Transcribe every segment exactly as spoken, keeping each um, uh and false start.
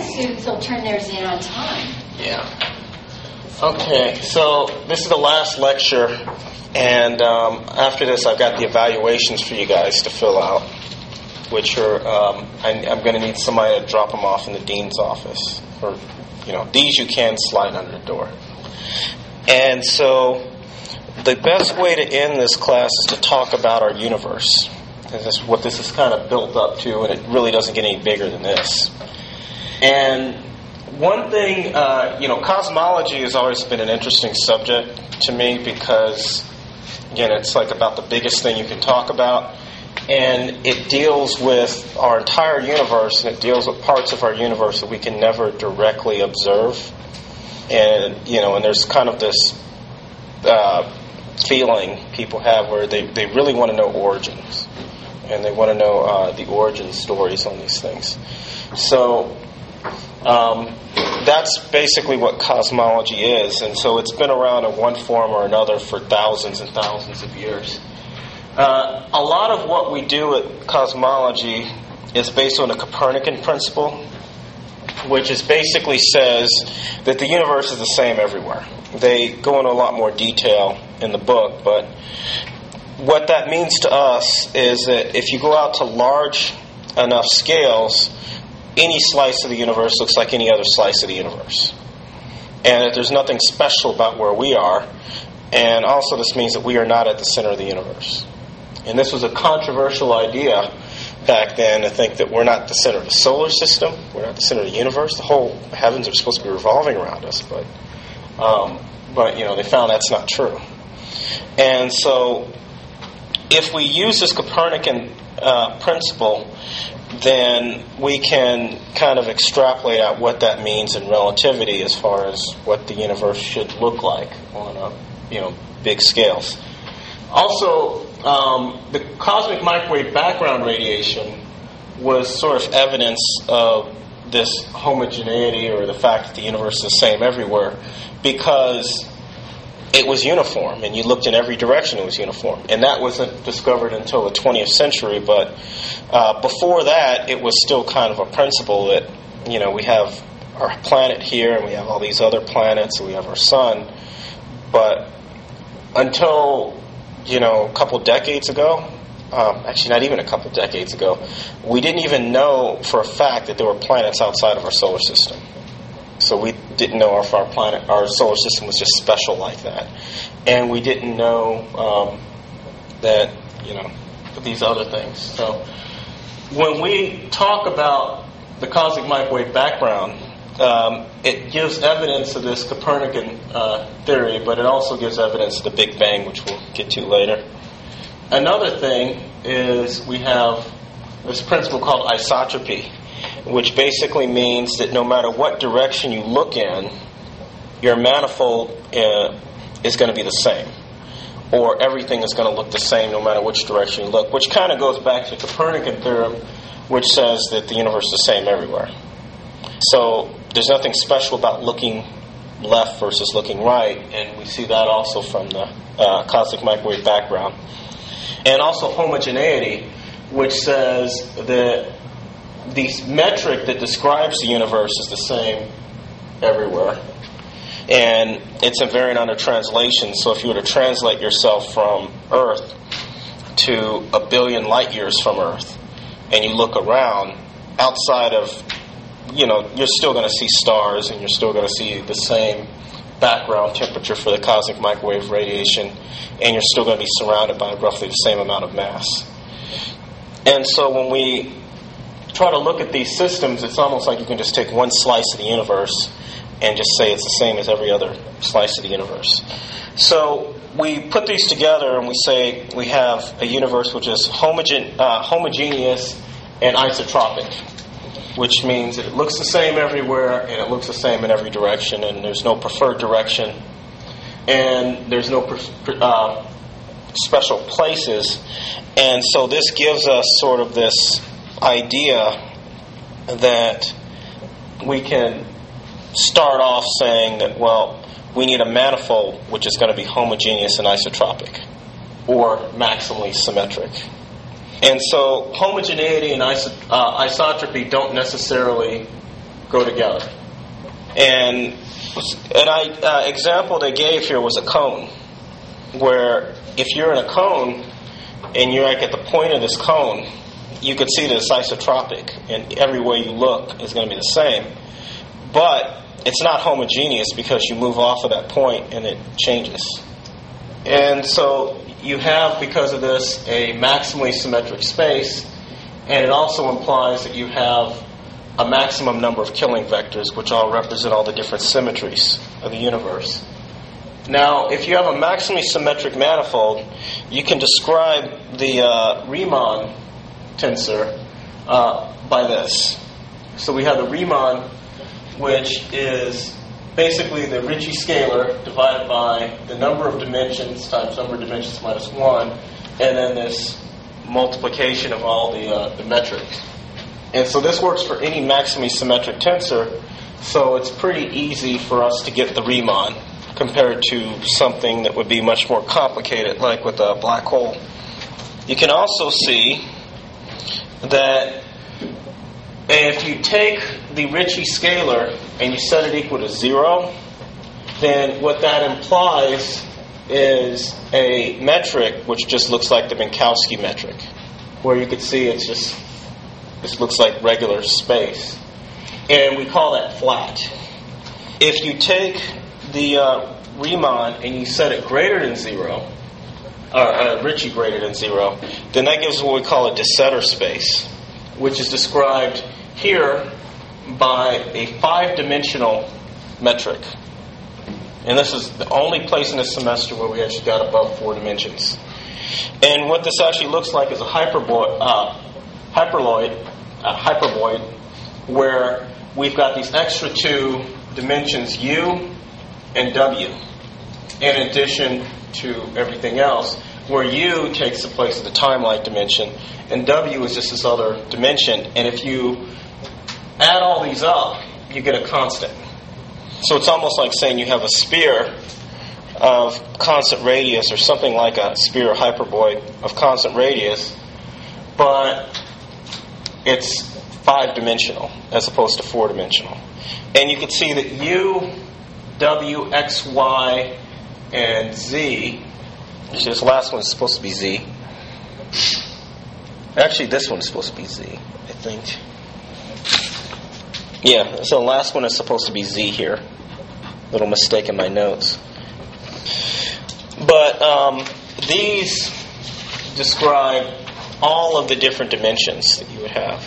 the students will turn theirs in on time. Yeah. Okay, so this is the last lecture, and um, after this I've got the evaluations for you guys to fill out, which are, um, I, I'm going to need somebody to drop them off in the dean's office. Or, you know, these you can slide under the door. And so the best way to end this class is to talk about our universe. This is what this is kind of built up to, and it really doesn't get any bigger than this. And one thing, uh, you know, cosmology has always been an interesting subject to me because, again, it's like about the biggest thing you can talk about. And it deals with our entire universe, and it deals with parts of our universe that we can never directly observe. And, you know, and there's kind of this uh, feeling people have where they, they really want to know origins. And they want to know uh, the origin stories on these things. So um, that's basically what cosmology is. And so it's been around in one form or another for thousands and thousands of years. Uh, a lot of what we do at cosmology is based on the Copernican principle, which is basically says that the universe is the same everywhere. They go into a lot more detail in the book, but what that means to us is that if you go out to large enough scales, any slice of the universe looks like any other slice of the universe. And that there's nothing special about where we are. And also this means that we are not at the center of the universe. And this was a controversial idea back then to think that we're not the center of the solar system, we're not the center of the universe. The whole heavens are supposed to be revolving around us, but um, but you know they found that's not true. And so, if we use this Copernican uh, principle, then we can kind of extrapolate out what that means in relativity as far as what the universe should look like on a you know big scales. Also, um, the cosmic microwave background radiation was sort of evidence of this homogeneity or the fact that the universe is the same everywhere because it was uniform and you looked in every direction it was uniform. And that wasn't discovered until the twentieth century, but uh, before that it was still kind of a principle that, you know, we have our planet here and we have all these other planets and we have our sun, but until you know, a couple decades ago, um, actually not even a couple decades ago, we didn't even know for a fact that there were planets outside of our solar system. So we didn't know if our planet, our solar system was just special like that. And we didn't know um, that, you know, these other things. So when we talk about the cosmic microwave background, Um, it gives evidence of this Copernican uh, theory, but it also gives evidence of the Big Bang, which we'll get to later. Another thing is we have this principle called isotropy, which basically means that no matter what direction you look in, your manifold uh, is going to be the same, or everything is going to look the same no matter which direction you look, which kind of goes back to the Copernican theorem, which says that the universe is the same everywhere. So there's nothing special about looking left versus looking right, and we see that also from the uh, cosmic microwave background. And also homogeneity, which says that the metric that describes the universe is the same everywhere. And it's a variant under translation, so if you were to translate yourself from Earth to a billion light years from Earth, and you look around, outside of you know, you're still going to see stars and you're still going to see the same background temperature for the cosmic microwave radiation, and you're still going to be surrounded by roughly the same amount of mass. And so when we try to look at these systems, it's almost like you can just take one slice of the universe and just say it's the same as every other slice of the universe. So we put these together and we say we have a universe which is homogen- uh, homogeneous and isotropic, which means that it looks the same everywhere and it looks the same in every direction, and there's no preferred direction, and there's no pre- uh, special places. And so this gives us sort of this idea that we can start off saying that, well, we need a manifold which is going to be homogeneous and isotropic, or maximally symmetric. And so homogeneity and iso- uh, isotropy don't necessarily go together. And an uh, example they gave here was a cone, where if you're in a cone and you're like at the point of this cone, you could see that it's isotropic, and every way you look is going to be the same. But it's not homogeneous because you move off of that point and it changes. And so you have, because of this, a maximally symmetric space, and it also implies that you have a maximum number of killing vectors, which all represent all the different symmetries of the universe. Now, if you have a maximally symmetric manifold, you can describe the uh, Riemann tensor uh, by this. So we have the Riemann, which is basically the Ricci scalar divided by the number of dimensions times number of dimensions minus one, and then this multiplication of all the uh, the metrics. And so this works for any maximally symmetric tensor, so it's pretty easy for us to get the Riemann compared to something that would be much more complicated, like with a black hole. You can also see that if you take the Ricci scalar and you set it equal to zero, then what that implies is a metric which just looks like the Minkowski metric, where you could see it's just, this looks like regular space. And we call that flat. If you take the uh, Riemann and you set it greater than zero, or uh, Ricci greater than zero, then that gives what we call a de Sitter space, which is described here by a five-dimensional metric. And this is the only place in this semester where we actually got above four dimensions. And what this actually looks like is a hyperboid, uh, hyperloid, uh, hyperboid, where we've got these extra two dimensions u and w, in addition to everything else, where u takes the place of the time-like dimension, and w is just this other dimension. And if you add all these up, you get a constant. So it's almost like saying you have a sphere of constant radius, or something like a sphere or hyperboid of constant radius, but it's five-dimensional as opposed to four-dimensional. And you can see that u, w, x, y, and z, this last one is supposed to be z. Actually, this one is supposed to be z, I think. Yeah, so the last one is supposed to be z here. Little mistake in my notes. But um, these describe all of the different dimensions that you would have.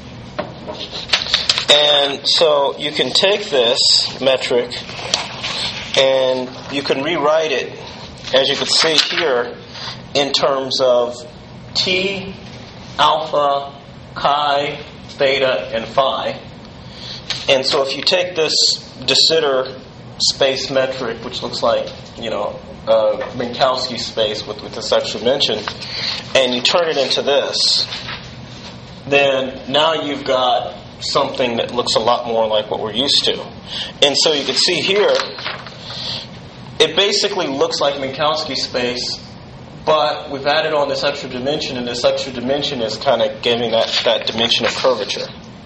And so you can take this metric and you can rewrite it, as you can see here, in terms of t, alpha, chi, theta, and phi. And so if you take this de Sitter space metric, which looks like, you know, uh, Minkowski space with, with this extra dimension, and you turn it into this, then now you've got something that looks a lot more like what we're used to. And so you can see here, it basically looks like Minkowski space, but we've added on this extra dimension, and this extra dimension is kind of giving that, that dimension of curvature.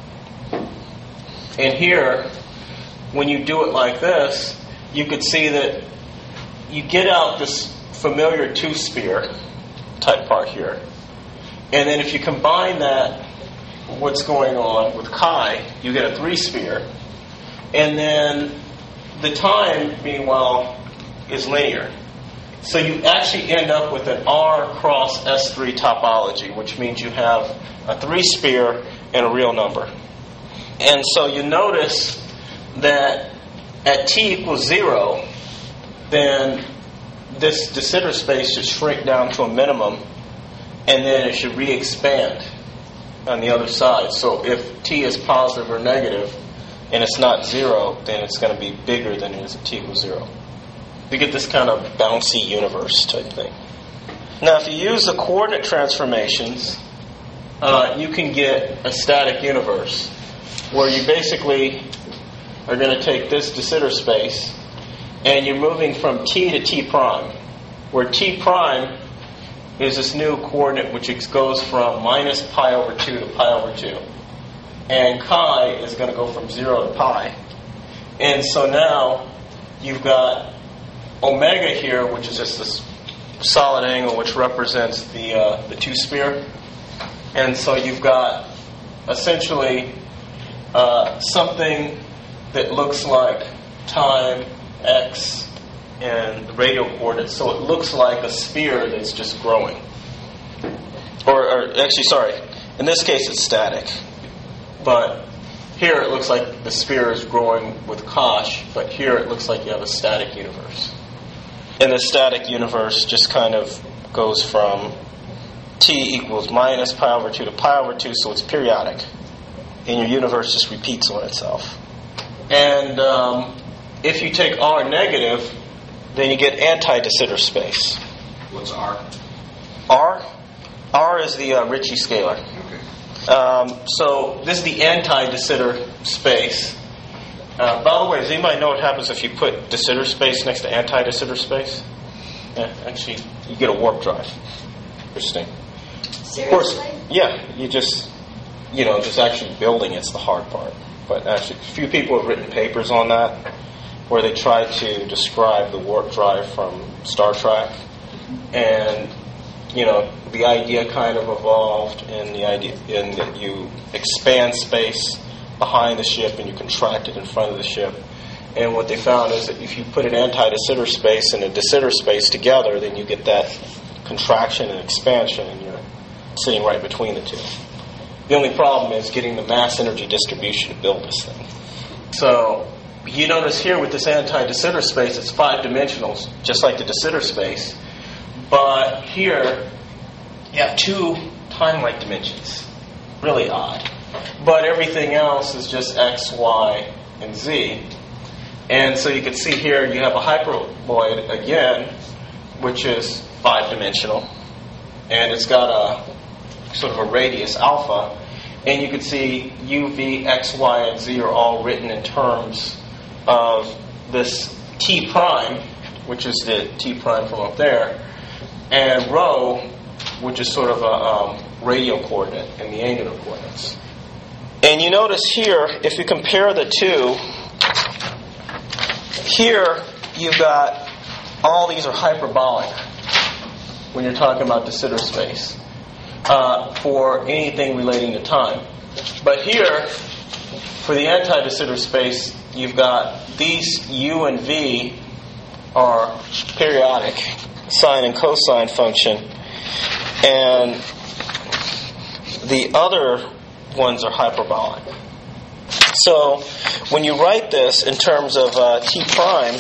And here, when you do it like this, you could see that you get out this familiar two-sphere type part here. And then if you combine that, what's going on with chi, you get a three-sphere. And then the time, meanwhile, is linear. So you actually end up with an R cross S three topology, which means you have a three-sphere and a real number. And so you notice that at t equals zero, then this de Sitter space should shrink down to a minimum, and then it should re-expand on the other side. So if t is positive or negative, and it's not zero, then it's going to be bigger than it is at t equals zero. You get this kind of bouncy universe type thing. Now, if you use the coordinate transformations, uh, you can get a static universe, where you basically are going to take this de Sitter space, and you're moving from t to t prime, where t prime is this new coordinate which goes from minus pi over two to pi over two. and chi is going to go from zero to pi. And so now you've got omega here, which is just this solid angle which represents the uh, the two-sphere. And so you've got essentially uh, something that looks like time, x, and the radial coordinates. So it looks like a sphere that's just growing. Or, or actually, sorry, in this case it's static. But here it looks like the sphere is growing with Koch, but here it looks like you have a static universe. And the static universe just kind of goes from t equals minus pi over two to pi over two, so it's periodic. And your universe just repeats on itself. And um, if you take R negative, then you get anti-de Sitter space. What's R? R? R is the uh, Ricci scalar. Okay. Um, so this is the anti-de Sitter space. Uh, by the way, does anybody know what happens if you put de Sitter space next to anti-de Sitter space? Yeah, actually, you get a warp drive. Interesting. Seriously? Of course, yeah, you just, you know, just actually building it's the hard part. But actually, a few people have written papers on that where they try to describe the warp drive from Star Trek. And, you know, the idea kind of evolved in the idea in that you expand space behind the ship and you contract it in front of the ship. And what they found is that if you put an anti-de Sitter space and a de Sitter space together, then you get that contraction and expansion, and you're sitting right between the two. The only problem is getting the mass energy distribution to build this thing. So you notice here with this anti-de Sitter space, it's five dimensional, just like the de Sitter space. But here you have two time-like dimensions. Really odd. But everything else is just x, y, and z. And so you can see here you have a hyperboloid again, which is five-dimensional. And it's got a sort of a radius alpha. And you can see u, v, x, y, and z are all written in terms of this t prime, which is the t prime from up there, and rho, which is sort of a um, radial coordinate in the angular coordinates. And you notice here, if you compare the two, here you've got all these are hyperbolic when you're talking about de Sitter space uh, for anything relating to time. But here, for the anti-de Sitter space, you've got these u and v are periodic sine and cosine function, and the other ones are hyperbolic. So when you write this in terms of uh, t prime,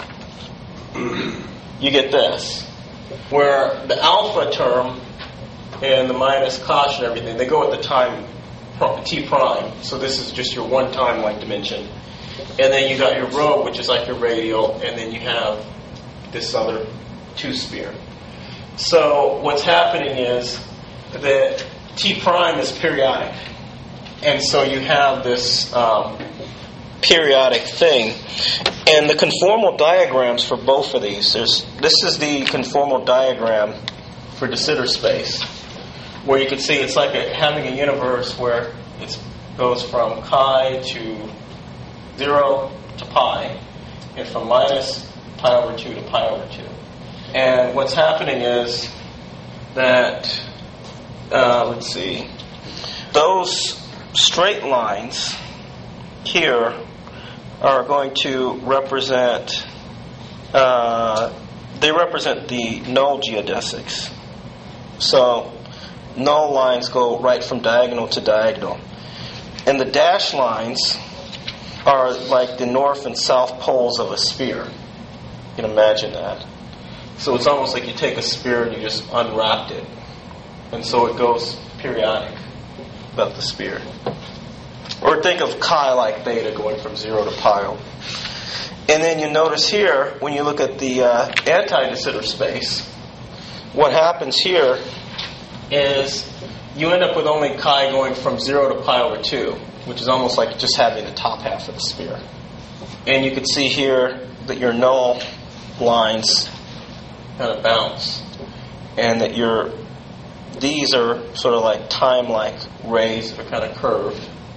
you get this, where the alpha term and the minus Koch and everything, they go at the time t prime. So this is just your one time like dimension. And then you got your rho, which is like your radial, and then you have this other two sphere. So what's happening is that t prime is periodic. And so you have this um, periodic thing. And the conformal diagrams for both of these, there's, this is the conformal diagram for de Sitter space, where you can see it's like a, having a universe where it goes from chi to zero to pi, and from minus pi over two to pi over two. And what's happening is that, uh, let's see, those straight lines here are going to represent, uh, they represent the null geodesics. So null lines go right from diagonal to diagonal. And the dashed lines are like the north and south poles of a sphere. You can imagine that. So it's almost like you take a sphere and you just unwrapped it. And so it goes periodic about the sphere. Or think of chi like beta going from zero to pi. And then you notice here, when you look at the uh, anti-de Sitter space, what happens here is you end up with only chi going from zero to pi over two, which is almost like just having the top half of the sphere. And you can see here that your null lines kind of bounce, and that your these are sort of like time-like rays that are kind of curved,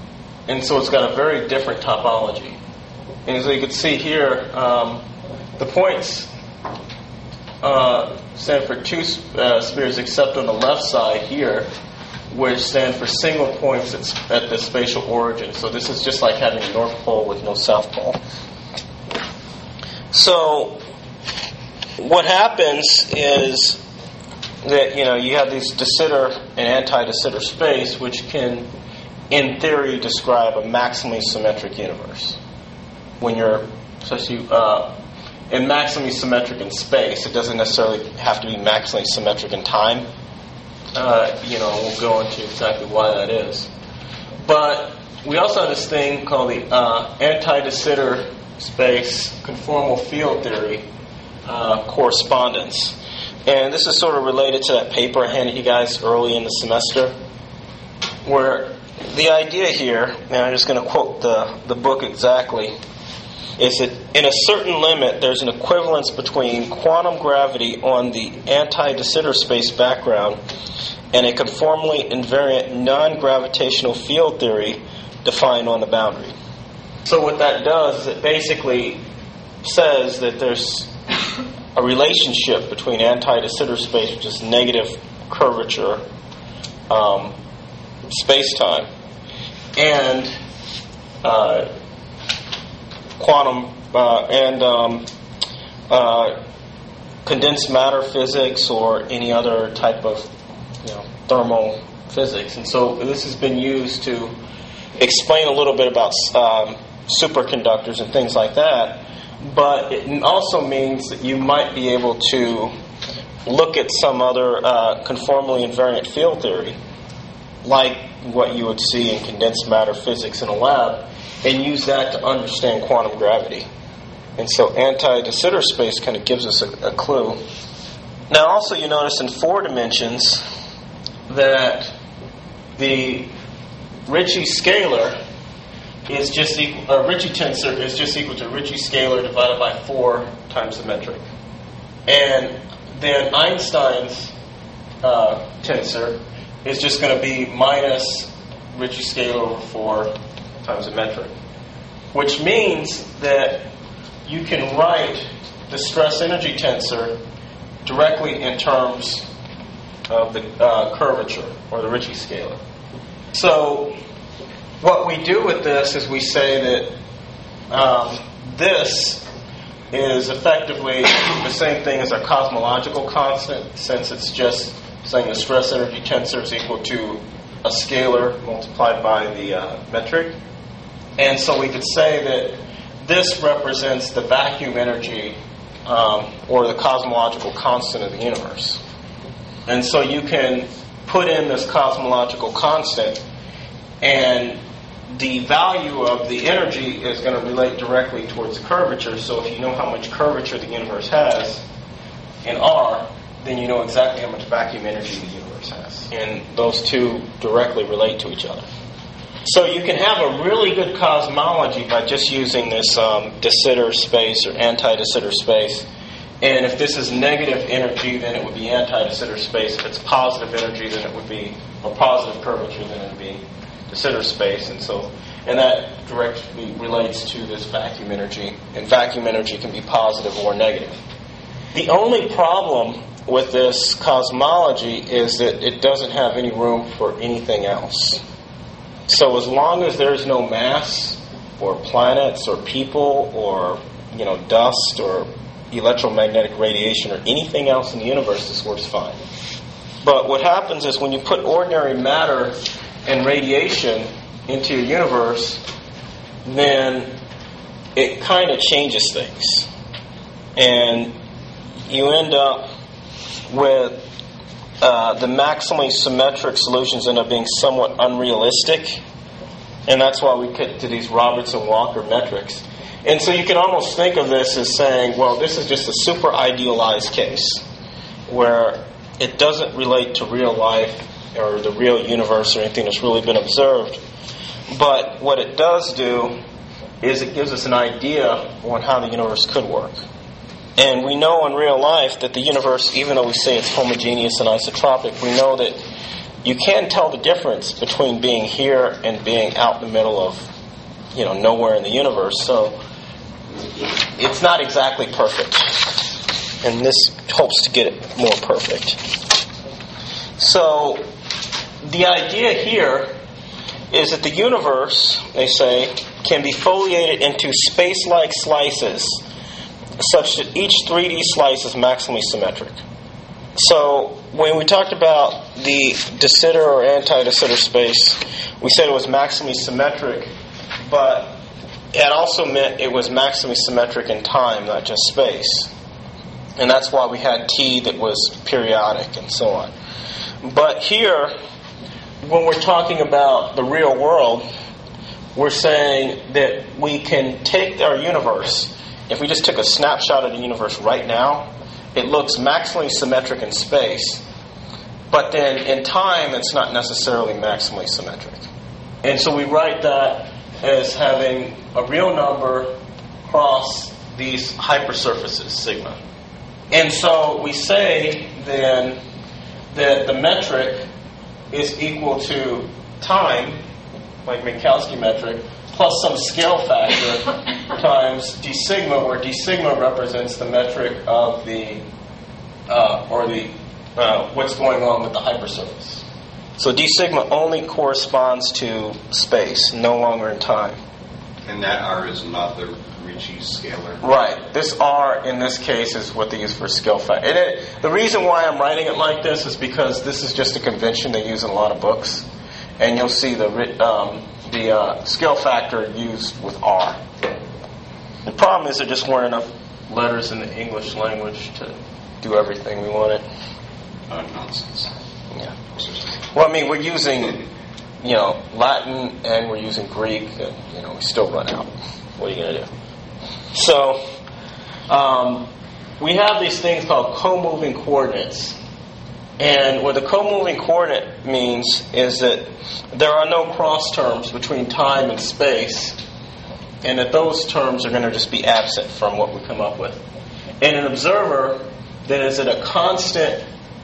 and so it's got a very different topology. And as you can see here, um, the points uh, stand for two uh, spheres except on the left side here, which stand for single points at, at the spatial origin. So this is just like having a North Pole with no South Pole. So what happens is that, you know, you have these de Sitter and anti-de Sitter space, which can, in theory, describe a maximally symmetric universe. When you're, especially uh, in maximally symmetric in space, it doesn't necessarily have to be maximally symmetric in time. Uh, you know, we'll go into exactly why that is. But we also have this thing called the uh, anti-de Sitter space conformal field theory uh, correspondence. And this is sort of related to that paper I handed you guys early in the semester, where the idea here, and I'm just going to quote the, the book exactly, is that in a certain limit, there's an equivalence between quantum gravity on the anti-de Sitter space background and a conformally invariant non-gravitational field theory defined on the boundary. So what that does is it basically says that there's a relationship between anti-de Sitter space, which is negative curvature um, space-time, and uh, quantum uh, and um, uh, condensed matter physics or any other type of, you know, thermal physics. And so this has been used to explain a little bit about um, superconductors and things like that. But it also means that you might be able to look at some other uh, conformally invariant field theory, like what you would see in condensed matter physics in a lab, and use that to understand quantum gravity. And so anti-de Sitter space kind of gives us a, a clue. Now also you notice in four dimensions that the Ricci scalar is just equal, uh, Ricci tensor is just equal to Ricci scalar divided by four times the metric. And then Einstein's uh, tensor is just going to be minus Ricci scalar over four times the metric. Which means that you can write the stress energy tensor directly in terms of the uh, curvature, or the Ricci scalar. So what we do with this is we say that um, this is effectively the same thing as our cosmological constant, since it's just saying the stress energy tensor is equal to a scalar multiplied by the uh, metric. And so we could say that this represents the vacuum energy um, or the cosmological constant of the universe. And so you can put in this cosmological constant, and the value of the energy is going to relate directly towards the curvature. So if you know how much curvature the universe has in R, then you know exactly how much vacuum energy the universe has. And those two directly relate to each other. So you can have a really good cosmology by just using this um, de Sitter space or anti-de Sitter space. And if this is negative energy, then it would be anti-de Sitter space. If it's positive energy, then it would be, or positive curvature, then it would be de Sitter space. And so, and that directly relates to this vacuum energy. And vacuum energy can be positive or negative. The only problem with this cosmology is that it doesn't have any room for anything else. So as long as there's no mass or planets or people or, you know, dust or electromagnetic radiation or anything else in the universe, this works fine. But what happens is when you put ordinary matter and radiation into your universe, then it kind of changes things. And you end up with Uh, the maximally symmetric solutions end up being somewhat unrealistic, and that's why we get to these Robertson-Walker metrics. And so you can almost think of this as saying, well, this is just a super idealized case where it doesn't relate to real life or the real universe or anything that's really been observed. But what it does do is it gives us an idea on how the universe could work. And we know in real life that the universe, even though we say it's homogeneous and isotropic, we know that you can tell the difference between being here and being out in the middle of, you know, nowhere in the universe. So it's not exactly perfect. And this helps to get it more perfect. So the idea here is that the universe, they say, can be foliated into space-like slices such that each three D slice is maximally symmetric. So when we talked about the de Sitter or anti-de Sitter space, we said it was maximally symmetric, but it also meant it was maximally symmetric in time, not just space. And that's why we had T that was periodic and so on. But here, when we're talking about the real world, we're saying that we can take our universe. If we just took a snapshot of the universe right now, it looks maximally symmetric in space. But then in time, it's not necessarily maximally symmetric. And so we write that as having a real number cross these hypersurfaces, sigma. And so we say then that the metric is equal to time, like Minkowski metric, plus some scale factor times d sigma, where d sigma represents the metric of the, uh, or the, uh, what's going on with the hypersurface. So d sigma only corresponds to space, no longer in time. And that R is not the Ricci scalar. Right. This R in this case is what they use for scale factor. And it, the reason why I'm writing it like this is because this is just a convention they use in a lot of books, and you'll see the um, the uh, scale factor used with R. The problem is there just weren't enough letters in the English language to do everything we wanted. Uh, nonsense. Yeah. Well, I mean, we're using, you know, Latin and we're using Greek, and you know, we still run out. What are you going to do? So, um, we have these things called co-moving coordinates. And what the co-moving coordinate means is that there are no cross terms between time and space, and that those terms are going to just be absent from what we come up with. And an observer that is at a constant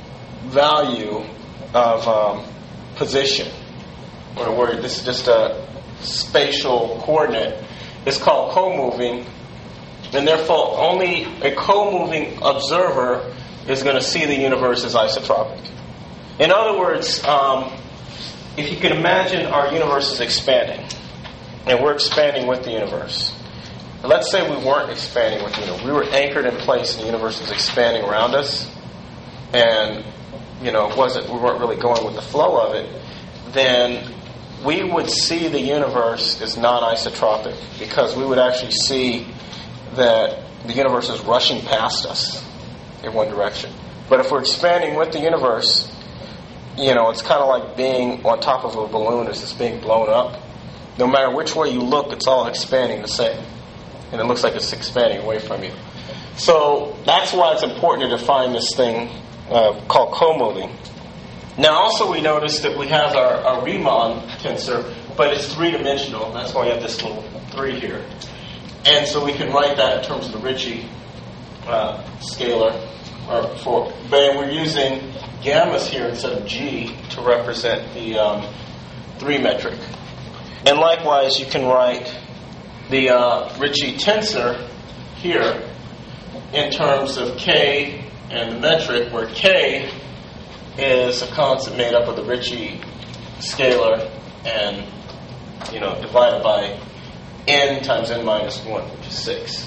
value of um, position, or where this is just a spatial coordinate, is called co-moving. And therefore, only a co-moving observer is going to see the universe as isotropic. In other words, um, if you can imagine our universe is expanding, and we're expanding with the universe. Let's say we weren't expanding with the universe. We were anchored in place, and the universe was expanding around us, and you know, it wasn't. We weren't really going with the flow of it. Then we would see the universe as non-isotropic, because we would actually see that the universe is rushing past us in one direction. But if we're expanding with the universe, you know, it's kind of like being on top of a balloon as it's being blown up. No matter which way you look, it's all expanding the same. And it looks like it's expanding away from you. So that's why it's important to define this thing uh, called co-moving. Now also we notice that we have our, our Riemann tensor, but it's three-dimensional. That's why we have this little three here. And so we can write that in terms of the Ricci uh, scalar. Or for, but we're using gammas here instead of G to represent the um, three metric. And likewise, you can write the uh, Ricci tensor here in terms of K and the metric, where K is a constant made up of the Ricci scalar and, you know, divided by n times n minus one, which is six.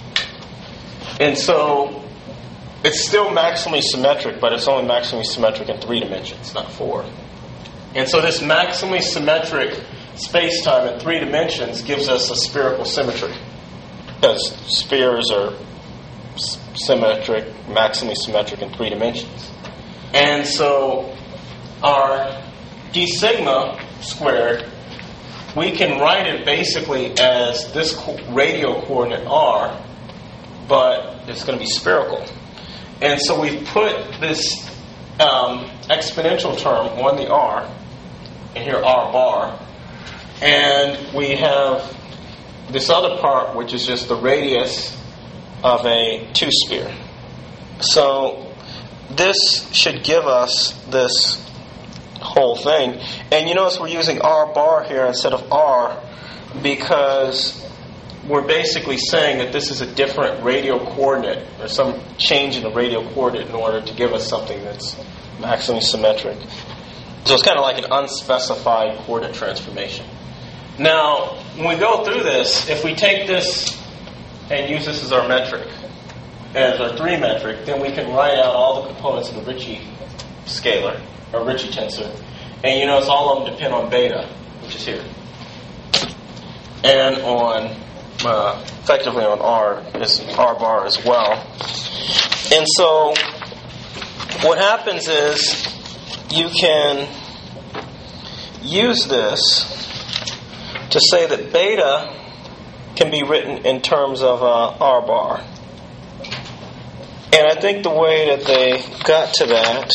And so it's still maximally symmetric, but it's only maximally symmetric in three dimensions, not four. And so this maximally symmetric space-time in three dimensions gives us a spherical symmetry, because spheres are symmetric, maximally symmetric in three dimensions. And so our d sigma squared, we can write it basically as this co- radial coordinate r, but it's going to be spherical. And so we've put this um, exponential term on the r, and here r bar, and we have this other part, which is just the radius of a two-sphere. So this should give us this whole thing. And you notice we're using R bar here instead of R because we're basically saying that this is a different radial coordinate or some change in the radial coordinate in order to give us something that's maximally symmetric. So it's kind of like an unspecified coordinate transformation. Now, when we go through this, if we take this and use this as our metric, as our three metric, then we can write out all the components of the Ricci scalar, or Ricci tensor. And you notice all of them depend on beta, which is here. And on, uh, effectively on R, is R bar as well. And so, what happens is, you can use this to say that beta can be written in terms of uh, R bar. And I think the way that they got to that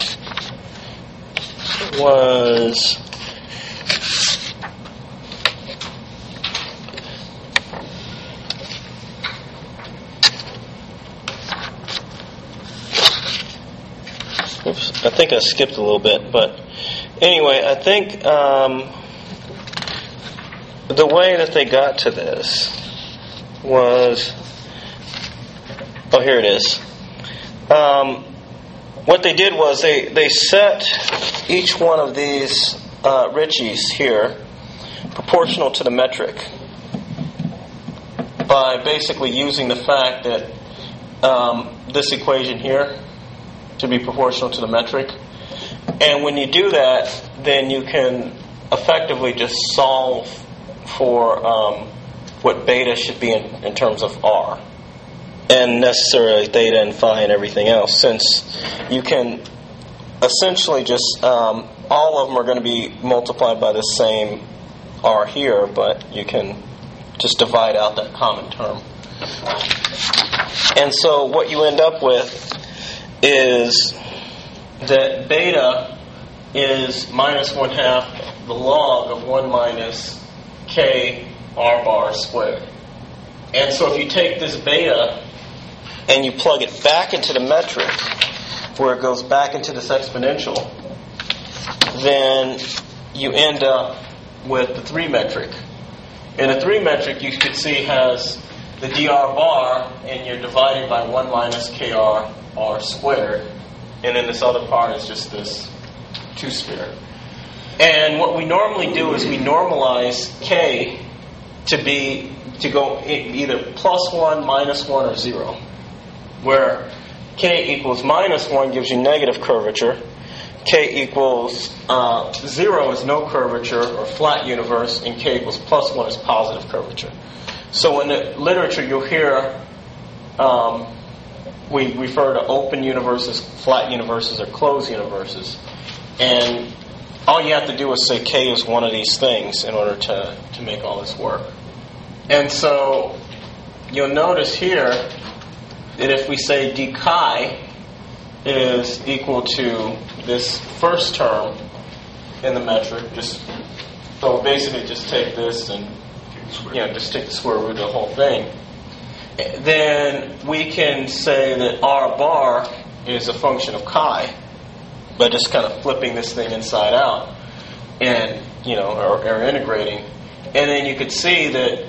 was oops, I think I skipped a little bit, but anyway, I think um, the way that they got to this was, oh, here it is. Um, what they did was they, they set each one of these uh, Ricci's here proportional to the metric by basically using the fact that um, this equation here to be proportional to the metric. And when you do that, then you can effectively just solve for um, what beta should be in, in terms of R. And necessarily theta and phi and everything else, since you can essentially just, um, all of them are going to be multiplied by the same R here, but you can just divide out that common term. And so what you end up with is that beta is minus one half the log of one minus k R bar squared. And so if you take this beta and you plug it back into the metric, where it goes back into this exponential, then you end up with the three metric. And the three metric, you could see, has the dr bar, and you're dividing by one minus kr r squared. And then this other part is just this two sphere. And what we normally do is we normalize k to be to go either plus one, minus one, or zero. Where k equals minus one gives you negative curvature, k equals uh, zero is no curvature or flat universe, and k equals plus one is positive curvature. So in the literature you'll hear um, we refer to open universes, flat universes, or closed universes. And all you have to do is say k is one of these things in order to, to make all this work. And so you'll notice here that if we say d chi is equal to this first term in the metric, just so basically just take this and you know just take the square root of the whole thing, then we can say that r bar is a function of chi by just kind of flipping this thing inside out and you know or, or integrating, and then you could see that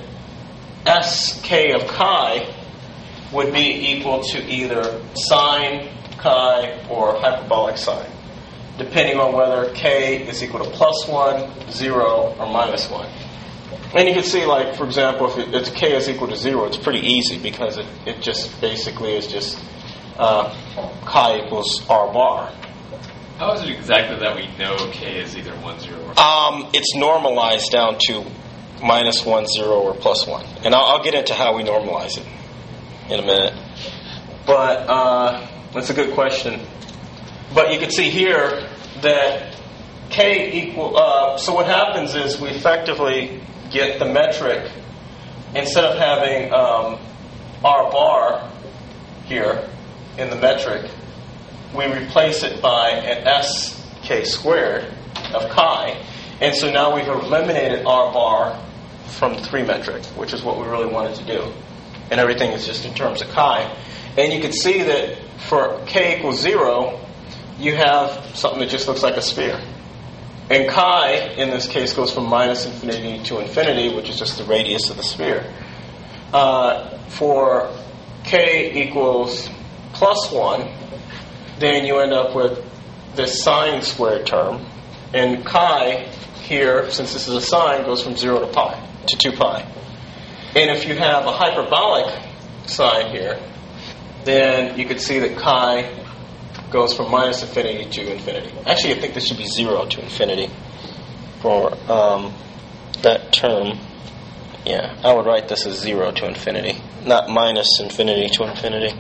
sk of chi would be equal to either sine chi or hyperbolic sine, depending on whether k is equal to plus one, zero, or minus one. And you can see, like, for example, if, it, if k is equal to zero, it's pretty easy because it, it just basically is just uh, chi equals r bar. How is it exactly that we know k is either one, zero, or um, it's normalized down to minus one, zero, or plus one. And I'll, I'll get into how we normalize it in a minute. But uh, that's a good question. But you can see here that k equal. Uh, so what happens is we effectively get the metric, instead of having um, r bar here in the metric, we replace it by an sk squared of chi. And so now we've eliminated r bar from the three metric, which is what we really wanted to do. And everything is just in terms of chi. And you can see that for k equals zero, you have something that just looks like a sphere. And chi, in this case, goes from minus infinity to infinity, which is just the radius of the sphere. Uh, for k equals plus one, then you end up with this sine squared term. And chi here, since this is a sine, goes from zero to pi, to two pi. And if you have a hyperbolic sign here, then you could see that chi goes from minus infinity to infinity. Actually, I think this should be zero to infinity for um, that term. Yeah, I would write this as zero to infinity, not minus infinity to infinity.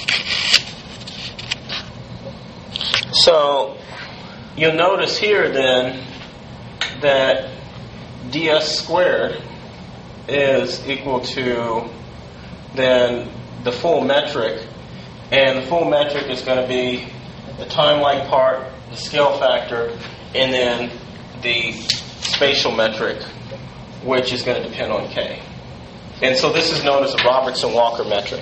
So you'll notice here then that ds squared is equal to then the full metric, and the full metric is going to be the time-like part, the scale factor, and then the spatial metric, which is going to depend on k. And so this is known as the Robertson-Walker metric.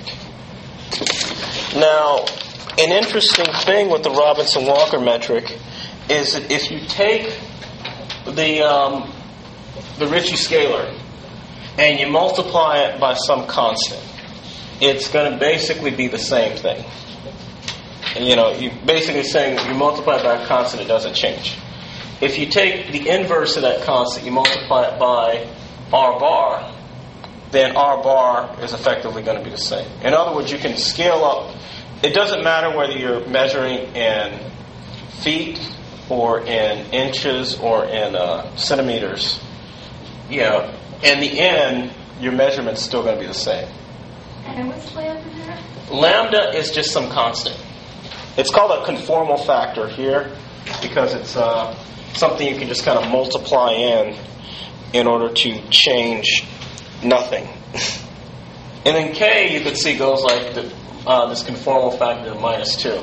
Now, an interesting thing with the Robertson-Walker metric is that if you take the um, the Ricci scalar and you multiply it by some constant, it's going to basically be the same thing. And, you know, you're basically saying that you multiply it by a constant, it doesn't change. If you take the inverse of that constant, you multiply it by r bar, then r bar is effectively going to be the same. In other words, you can scale up. It doesn't matter whether you're measuring in feet or in inches or in uh, centimeters. You know, in the end, your measurement's still going to be the same. And what's lambda there? Lambda is just some constant. It's called a conformal factor here because it's uh, something you can just kind of multiply in in order to change nothing. And then k, you could see, goes like the, uh, this conformal factor to minus two.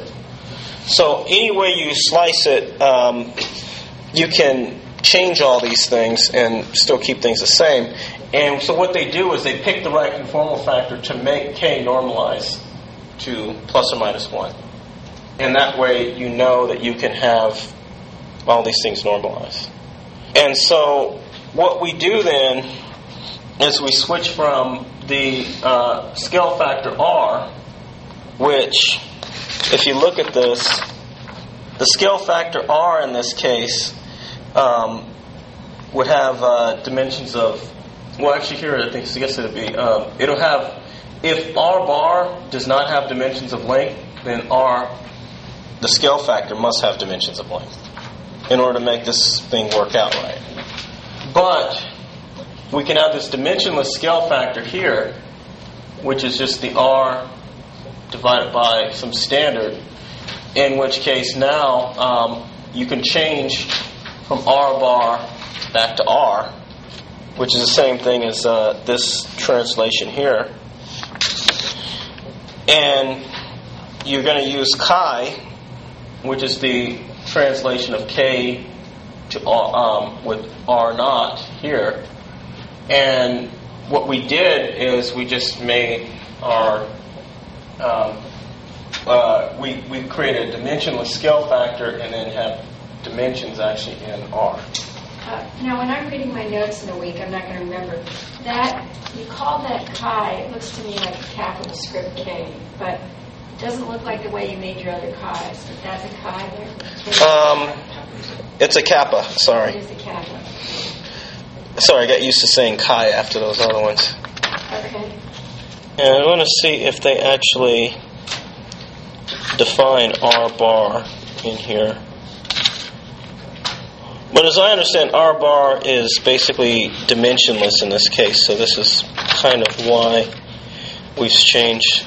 So any way you slice it, um, you can change all these things and still keep things the same. And so what they do is they pick the right conformal factor to make k normalize to plus or minus one. And that way you know that you can have all these things normalize. And so what we do then is we switch from the uh, scale factor r, which, if you look at this, the scale factor r in this case um, would have uh, dimensions of, well, actually here I think I guess it'll be, um, it'll have, if r bar does not have dimensions of length, then r, the scale factor, must have dimensions of length in order to make this thing work out right. But we can have this dimensionless scale factor here, which is just the r divided by some standard, in which case now um, you can change from r bar back to r, which is the same thing as uh, this translation here. And you're going to use chi, which is the translation of k to r, um, with r naught here. And what we did is we just made our um, uh, we we created a dimensionless scale factor and then have dimensions actually in r. Uh, now, when I'm reading my notes in a week, I'm not going to remember that you call that chi. It looks to me like a capital script K, but it doesn't look like the way you made your other chi's. But that's a chi there. Um, it's a kappa. Sorry. It is a kappa. Sorry, I got used to saying chi after those other ones. Okay. And I want to see if they actually define r bar in here. But as I understand, r bar is basically dimensionless in this case, so this is kind of why we've changed.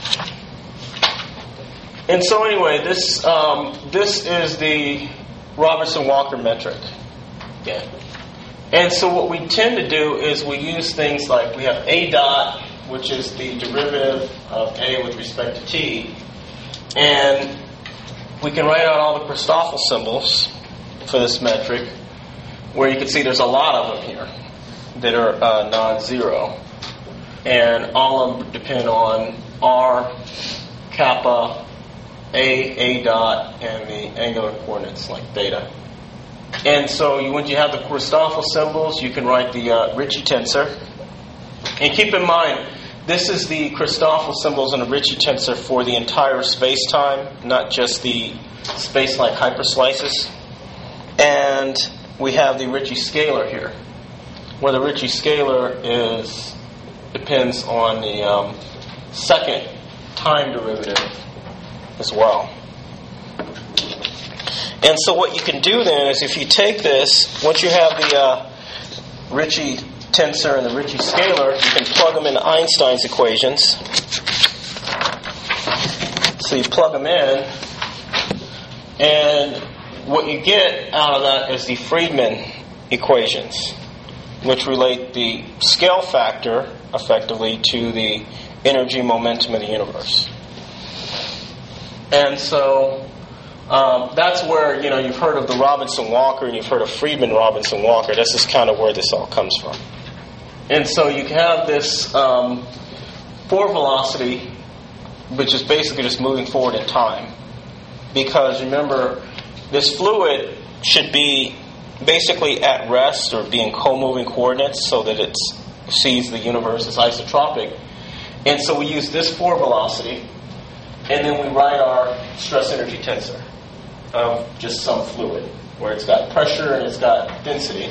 And so anyway, this um, this is the Robertson-Walker metric. Yeah. And so what we tend to do is we use things like we have a dot, which is the derivative of a with respect to t, and we can write out all the Christoffel symbols for this metric, where you can see there's a lot of them here that are uh, non-zero. And all of them depend on r, kappa, a, a dot, and the angular coordinates like theta. And so you, when you have the Christoffel symbols, you can write the uh, Ricci tensor. And keep in mind, this is the Christoffel symbols in the Ricci tensor for the entire space-time, not just the space-like hyperslices. And we have the Ricci scalar here, where the Ricci scalar is depends on the um, second time derivative as well. And so what you can do then is, if you take this, once you have the uh, Ricci tensor and the Ricci scalar, you can plug them into Einstein's equations. So you plug them in, and what you get out of that is the Friedmann equations, which relate the scale factor effectively to the energy momentum of the universe. And so um, that's where, you know, you've heard of the Robinson-Walker and you've heard of Friedmann-Robinson-Walker. This is kind of where this all comes from. And so you have this um, forward velocity, which is basically just moving forward in time. Because remember, this fluid should be basically at rest or be in co-moving coordinates so that it sees the universe as isotropic. And so we use this forward velocity, and then we write our stress energy tensor of just some fluid, where it's got pressure and it's got density.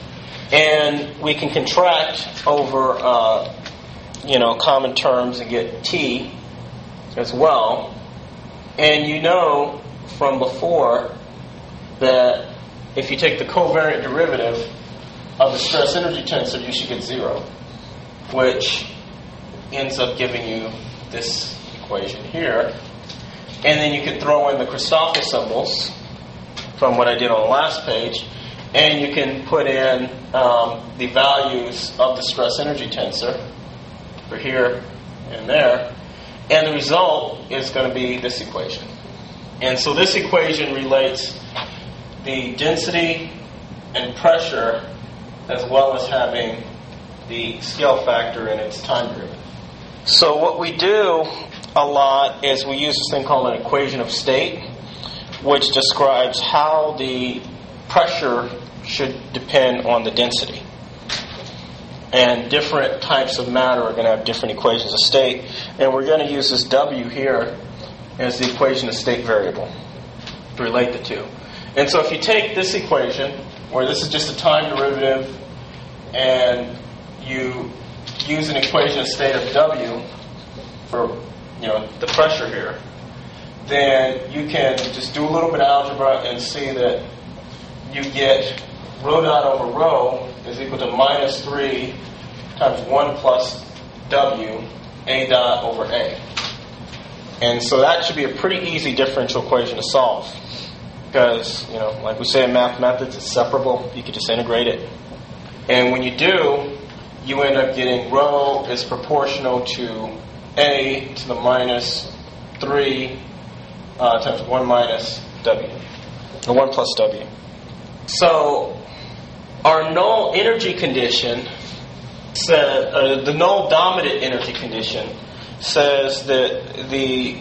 And we can contract over, uh, you know, common terms and get T as well. And you know from before that if you take the covariant derivative of the stress energy tensor, you should get zero, which ends up giving you this equation here. And then you could throw in the Christoffel symbols from what I did on the last page, and you can put in um, the values of the stress energy tensor for here and there, and the result is going to be this equation. And so this equation relates the density and pressure as well as having the scale factor in its time derivative. So what we do a lot is we use this thing called an equation of state, which describes how the pressure should depend on the density. And different types of matter are going to have different equations of state. And we're going to use this W here as the equation of state variable to relate the two. And so if you take this equation, where this is just a time derivative, and you use an equation of state of W for, you know, the pressure here, then you can just do a little bit of algebra and see that you get rho dot over rho is equal to minus three times one plus W A dot over A. And so that should be a pretty easy differential equation to solve. Because, you know, like we say in math methods, it's separable. You can just integrate it. And when you do, you end up getting rho is proportional to A to the minus three uh, times one minus W. Or one plus W. So our null energy condition said, uh, the null dominant energy condition says that the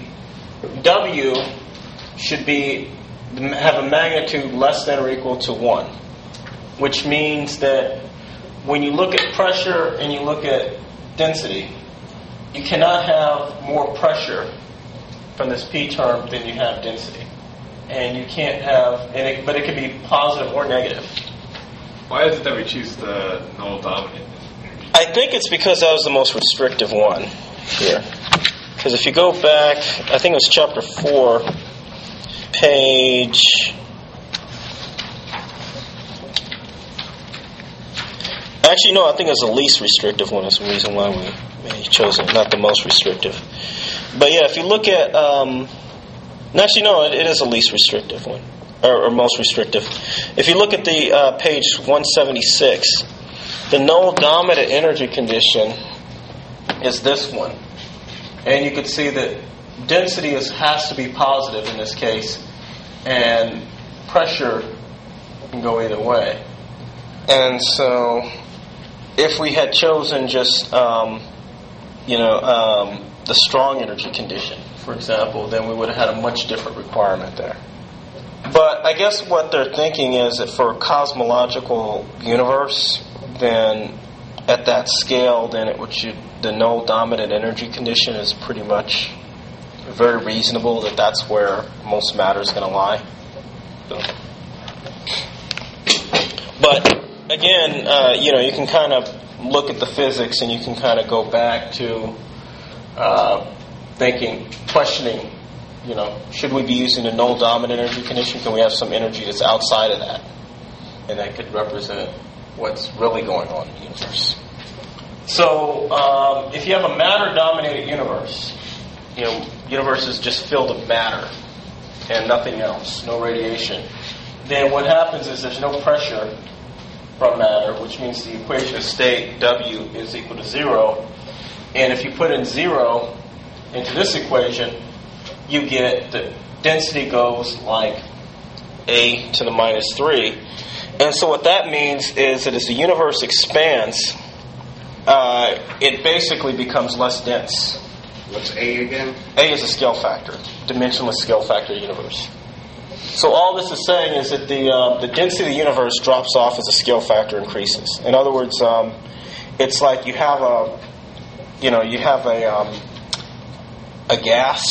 W should be have a magnitude less than or equal to one, which means that when you look at pressure and you look at density, you cannot have more pressure from this P term than you have density. And you can't have, and it, but it can be positive or negative. Why is it that we choose the null dominant? I think it's because that was the most restrictive one here. Because if you go back, I think it was chapter four, page... Actually, no, I think it's the least restrictive one. That's the reason why we, we chose it, not the most restrictive. But yeah, if you look at... Um, actually, no, it, it is the least restrictive one, or, or most restrictive. If you look at the uh, page one seventy-six, the null dominant energy condition is this one. And you can see that density is, has to be positive in this case, and pressure can go either way. And so, if we had chosen just, um, you know, um, the strong energy condition, for example, then we would have had a much different requirement there. But I guess what they're thinking is that for a cosmological universe, then at that scale, then it would should, the null dominant energy condition is pretty much very reasonable that that's where most matter is going to lie. So. But again, uh, you know, you can kind of look at the physics and you can kind of go back to uh, thinking, questioning, you know, should we be using a null dominant energy condition? Can we have some energy that's outside of that? And that could represent what's really going on in the universe. So um, if you have a matter-dominated universe, you know, universe is just filled with matter and nothing else, no radiation, then what happens is there's no pressure from matter, which means the equation of state W is equal to zero. And if you put in zero into this equation, you get the density goes like a to the minus three. And so what that means is that as the universe expands, uh, it basically becomes less dense. What's A again? A is a scale factor, dimensionless scale factor universe. So all this is saying is that the uh, the density of the universe drops off as the scale factor increases. In other words, um, it's like you have a, you know, you have a um, a gas,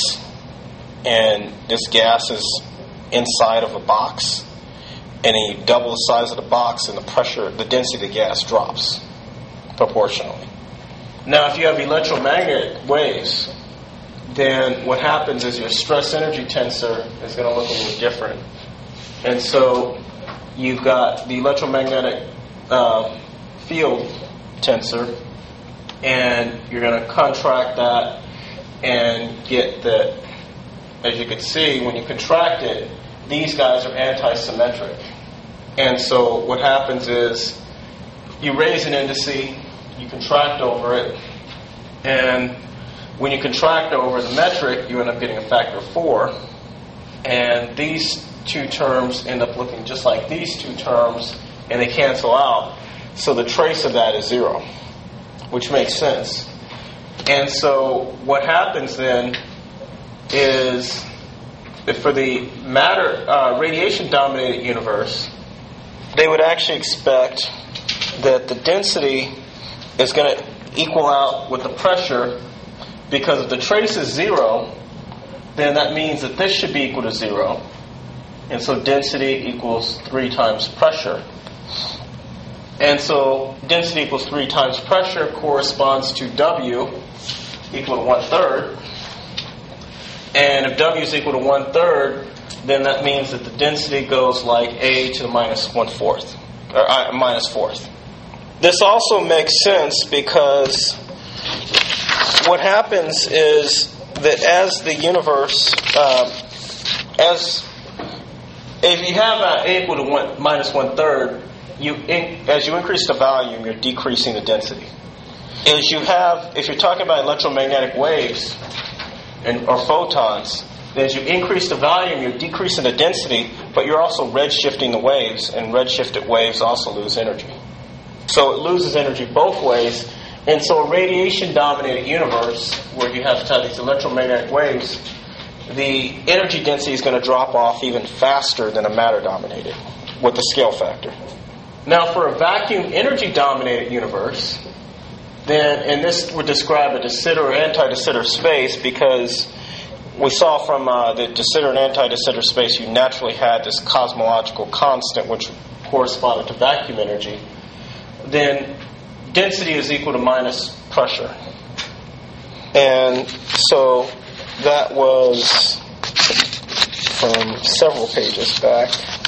and this gas is inside of a box, and then you double the size of the box, and the pressure, the density of the gas drops proportionally. Now, if you have electromagnetic waves, then what happens is your stress energy tensor is going to look a little different. And so you've got the electromagnetic uh, field tensor, and you're going to contract that and get that, as you can see, when you contract it, these guys are anti-symmetric. And so what happens is you raise an indice, you contract over it, and when you contract over the metric, you end up getting a factor of four. And these two terms end up looking just like these two terms, and they cancel out. So the trace of that is zero, which makes sense. And so what happens then is that for the matter uh, radiation-dominated universe, they would actually expect that the density is going to equal out with the pressure, because if the trace is zero, then that means that this should be equal to zero. And so density equals three times pressure. And so density equals three times pressure corresponds to W equal to one-third. And if W is equal to one-third, then that means that the density goes like A to the minus one-fourth, or uh, minus fourth. This also makes sense because what happens is that as the universe, uh, as if you have uh, A equal to one, minus one-third, you in, as you increase the volume, you're decreasing the density. As you have, if you're talking about electromagnetic waves and or photons, as you increase the volume, you're decreasing the density, but you're also redshifting the waves, and redshifted waves also lose energy. So it loses energy both ways. And so a radiation-dominated universe, where you have to have these electromagnetic waves, the energy density is going to drop off even faster than a matter-dominated with the scale factor. Now, for a vacuum energy-dominated universe, then, and this would describe a de Sitter or anti-de Sitter space, because we saw from uh, the de Sitter and anti-de Sitter space, you naturally had this cosmological constant which corresponded to vacuum energy. Then density is equal to minus pressure. And so that was from several pages back.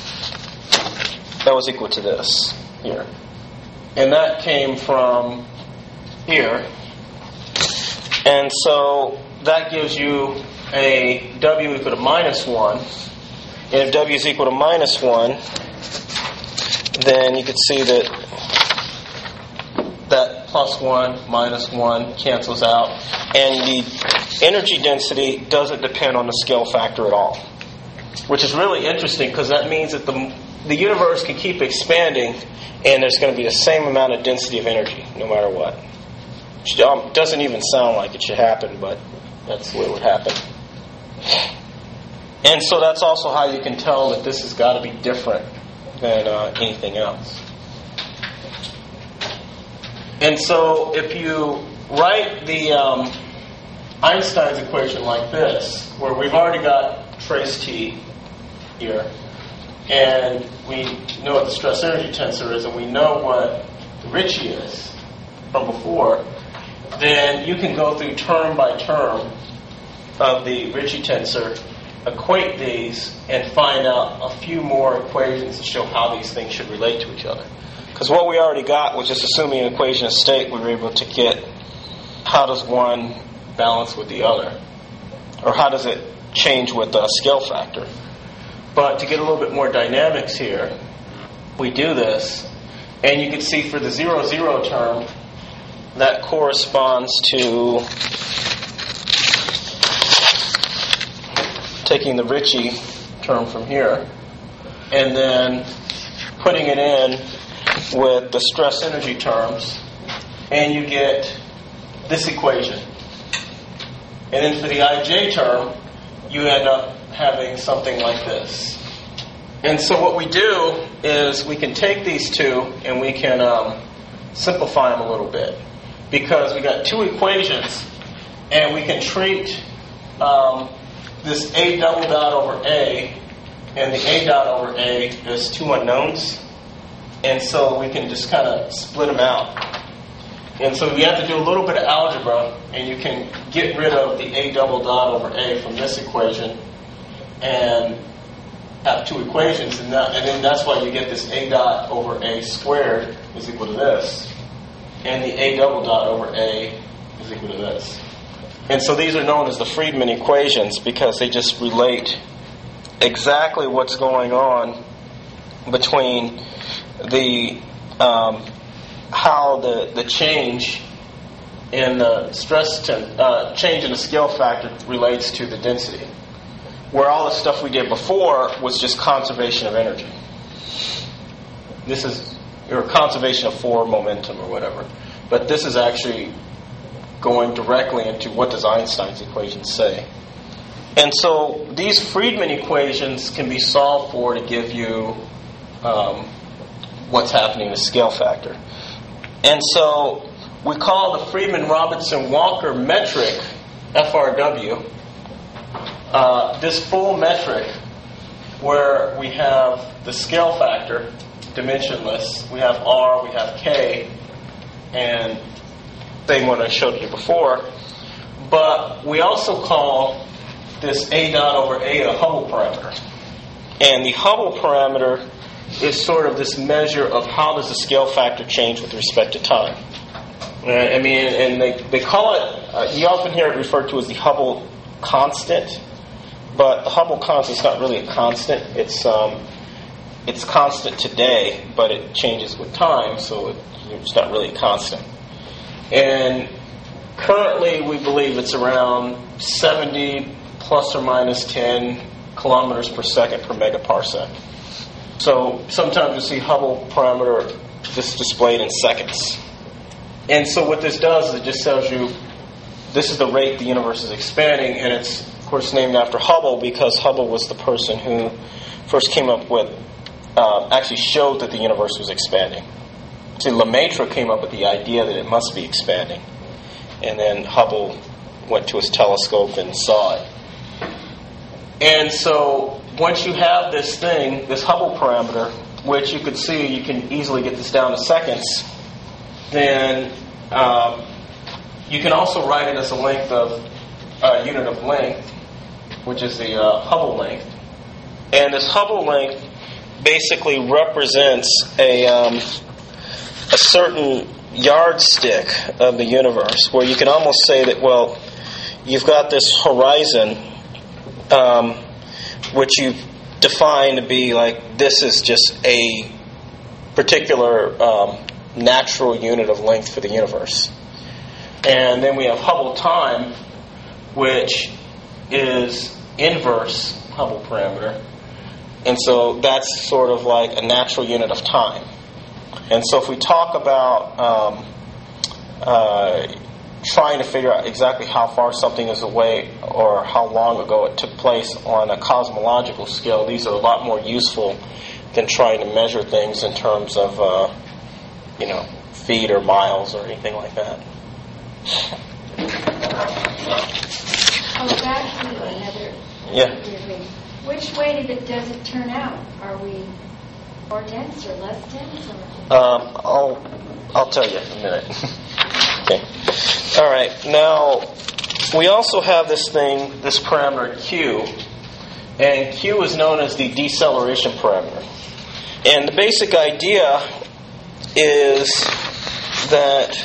That was equal to this here. And that came from here. And so that gives you a W equal to minus one. And if W is equal to minus one, then you could see that that plus one minus one cancels out, and the energy density doesn't depend on the scale factor at all, which is really interesting, because that means that the the universe can keep expanding, and there's going to be the same amount of density of energy no matter what. It doesn't even sound like it should happen, but that's the way it would happen. And so that's also how you can tell that this has got to be different than uh, anything else. And so if you write the um, Einstein's equation like this, where we've already got trace T here, and we know what the stress energy tensor is, and we know what the Ricci is from before, then you can go through term by term of the Ricci tensor, equate these, and find out a few more equations to show how these things should relate to each other. Because what we already got was just assuming an equation of state, we were able to get how does one balance with the other, or how does it change with the scale factor. But to get a little bit more dynamics here, we do this, and you can see for the zero zero term, that corresponds to taking the Ricci term from here and then putting it in with the stress energy terms, and you get this equation. And then for the I J term, you end up having something like this. And so what we do is we can take these two and we can um, simplify them a little bit, because we got two equations, and we can treat um, this A double dot over A and the A dot over A as two unknowns. And so we can just kind of split them out. And so you have to do a little bit of algebra, and you can get rid of the A double dot over A from this equation and have two equations. And, that, and then that's why you get this A dot over A squared is equal to this. And the A double dot over A is equal to this. And so these are known as the Friedmann equations, because they just relate exactly what's going on between the um, how the the change in the stress ten, uh, change in the scale factor relates to the density, where all the stuff we did before was just conservation of energy. This is or conservation of force momentum or whatever, but this is actually going directly into what does Einstein's equations say. And so these Friedmann equations can be solved for to give you um, what's happening to scale factor. And so we call the Friedmann-Robinson-Walker metric, F R W, uh, this full metric where we have the scale factor, dimensionless, we have R, we have K, and thing what I showed you before. But we also call this A dot over A a Hubble parameter. And the Hubble parameter is sort of this measure of how does the scale factor change with respect to time. I mean, and they, they call it, uh, you often hear it referred to as the Hubble constant, but the Hubble constant is not really a constant. It's um, it's constant today, but it changes with time, so it, it's not really a constant. And currently we believe it's around seventy plus or minus ten kilometers per second per megaparsec. So sometimes you see Hubble parameter just displayed in seconds. And so what this does is it just tells you this is the rate the universe is expanding, and it's, of course, named after Hubble because Hubble was the person who first came up with, uh, actually showed that the universe was expanding. See, Lemaitre came up with the idea that it must be expanding. And then Hubble went to his telescope and saw it. And so once you have this thing, this Hubble parameter, which you could see, you can easily get this down to seconds, then um, you can also write it as a length of uh, unit of length, which is the uh, Hubble length. And this Hubble length basically represents a um, a certain yardstick of the universe, where you can almost say that, well, you've got this horizon, um, which you've defined to be like this is just a particular um, natural unit of length for the universe. And then we have Hubble time, which is inverse Hubble parameter. And so that's sort of like a natural unit of time. And so if we talk about um, uh, trying to figure out exactly how far something is away or how long ago it took place on a cosmological scale, these are a lot more useful than trying to measure things in terms of, uh, you know, feet or miles or anything like that. Oh, back to another. Yeah. Which way did it, does it turn out? Are we more dense or less dense? Or? Um, I'll I'll tell you in a minute. Okay. All right. Now we also have this thing, this parameter Q, and Q is known as the deceleration parameter. And the basic idea is that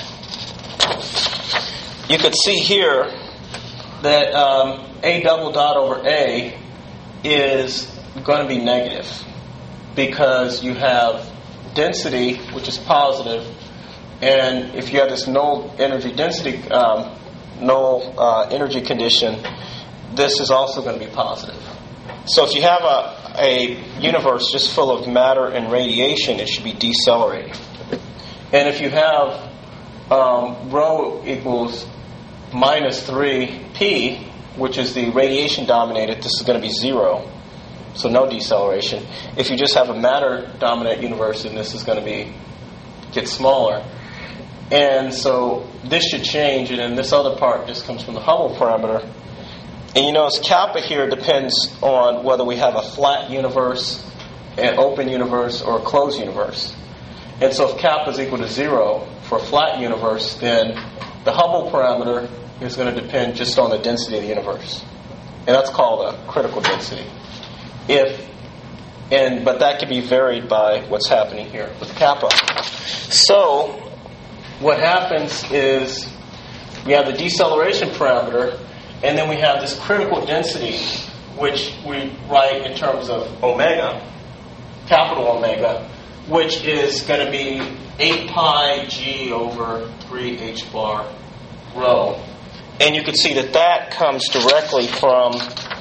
you could see here that um, A double dot over A is going to be negative because you have density, which is positive, and if you have this null energy density, um, null uh, energy condition, this is also going to be positive. So if you have a, a universe just full of matter and radiation, it should be decelerating. And if you have um, rho equals minus three p, which is the radiation dominated, this is going to be zero. So no deceleration. If you just have a matter dominant universe, then this is going to be get smaller. And so this should change, and then this other part just comes from the Hubble parameter. And you notice kappa here depends on whether we have a flat universe, an open universe, or a closed universe. And so if kappa is equal to zero for a flat universe, then the Hubble parameter is going to depend just on the density of the universe. And that's called a critical density. If and but that can be varied by what's happening here with kappa. So what happens is we have the deceleration parameter, and then we have this critical density, which we write in terms of omega, capital omega, which is going to be eight pi g over three h bar rho. And you can see that that comes directly from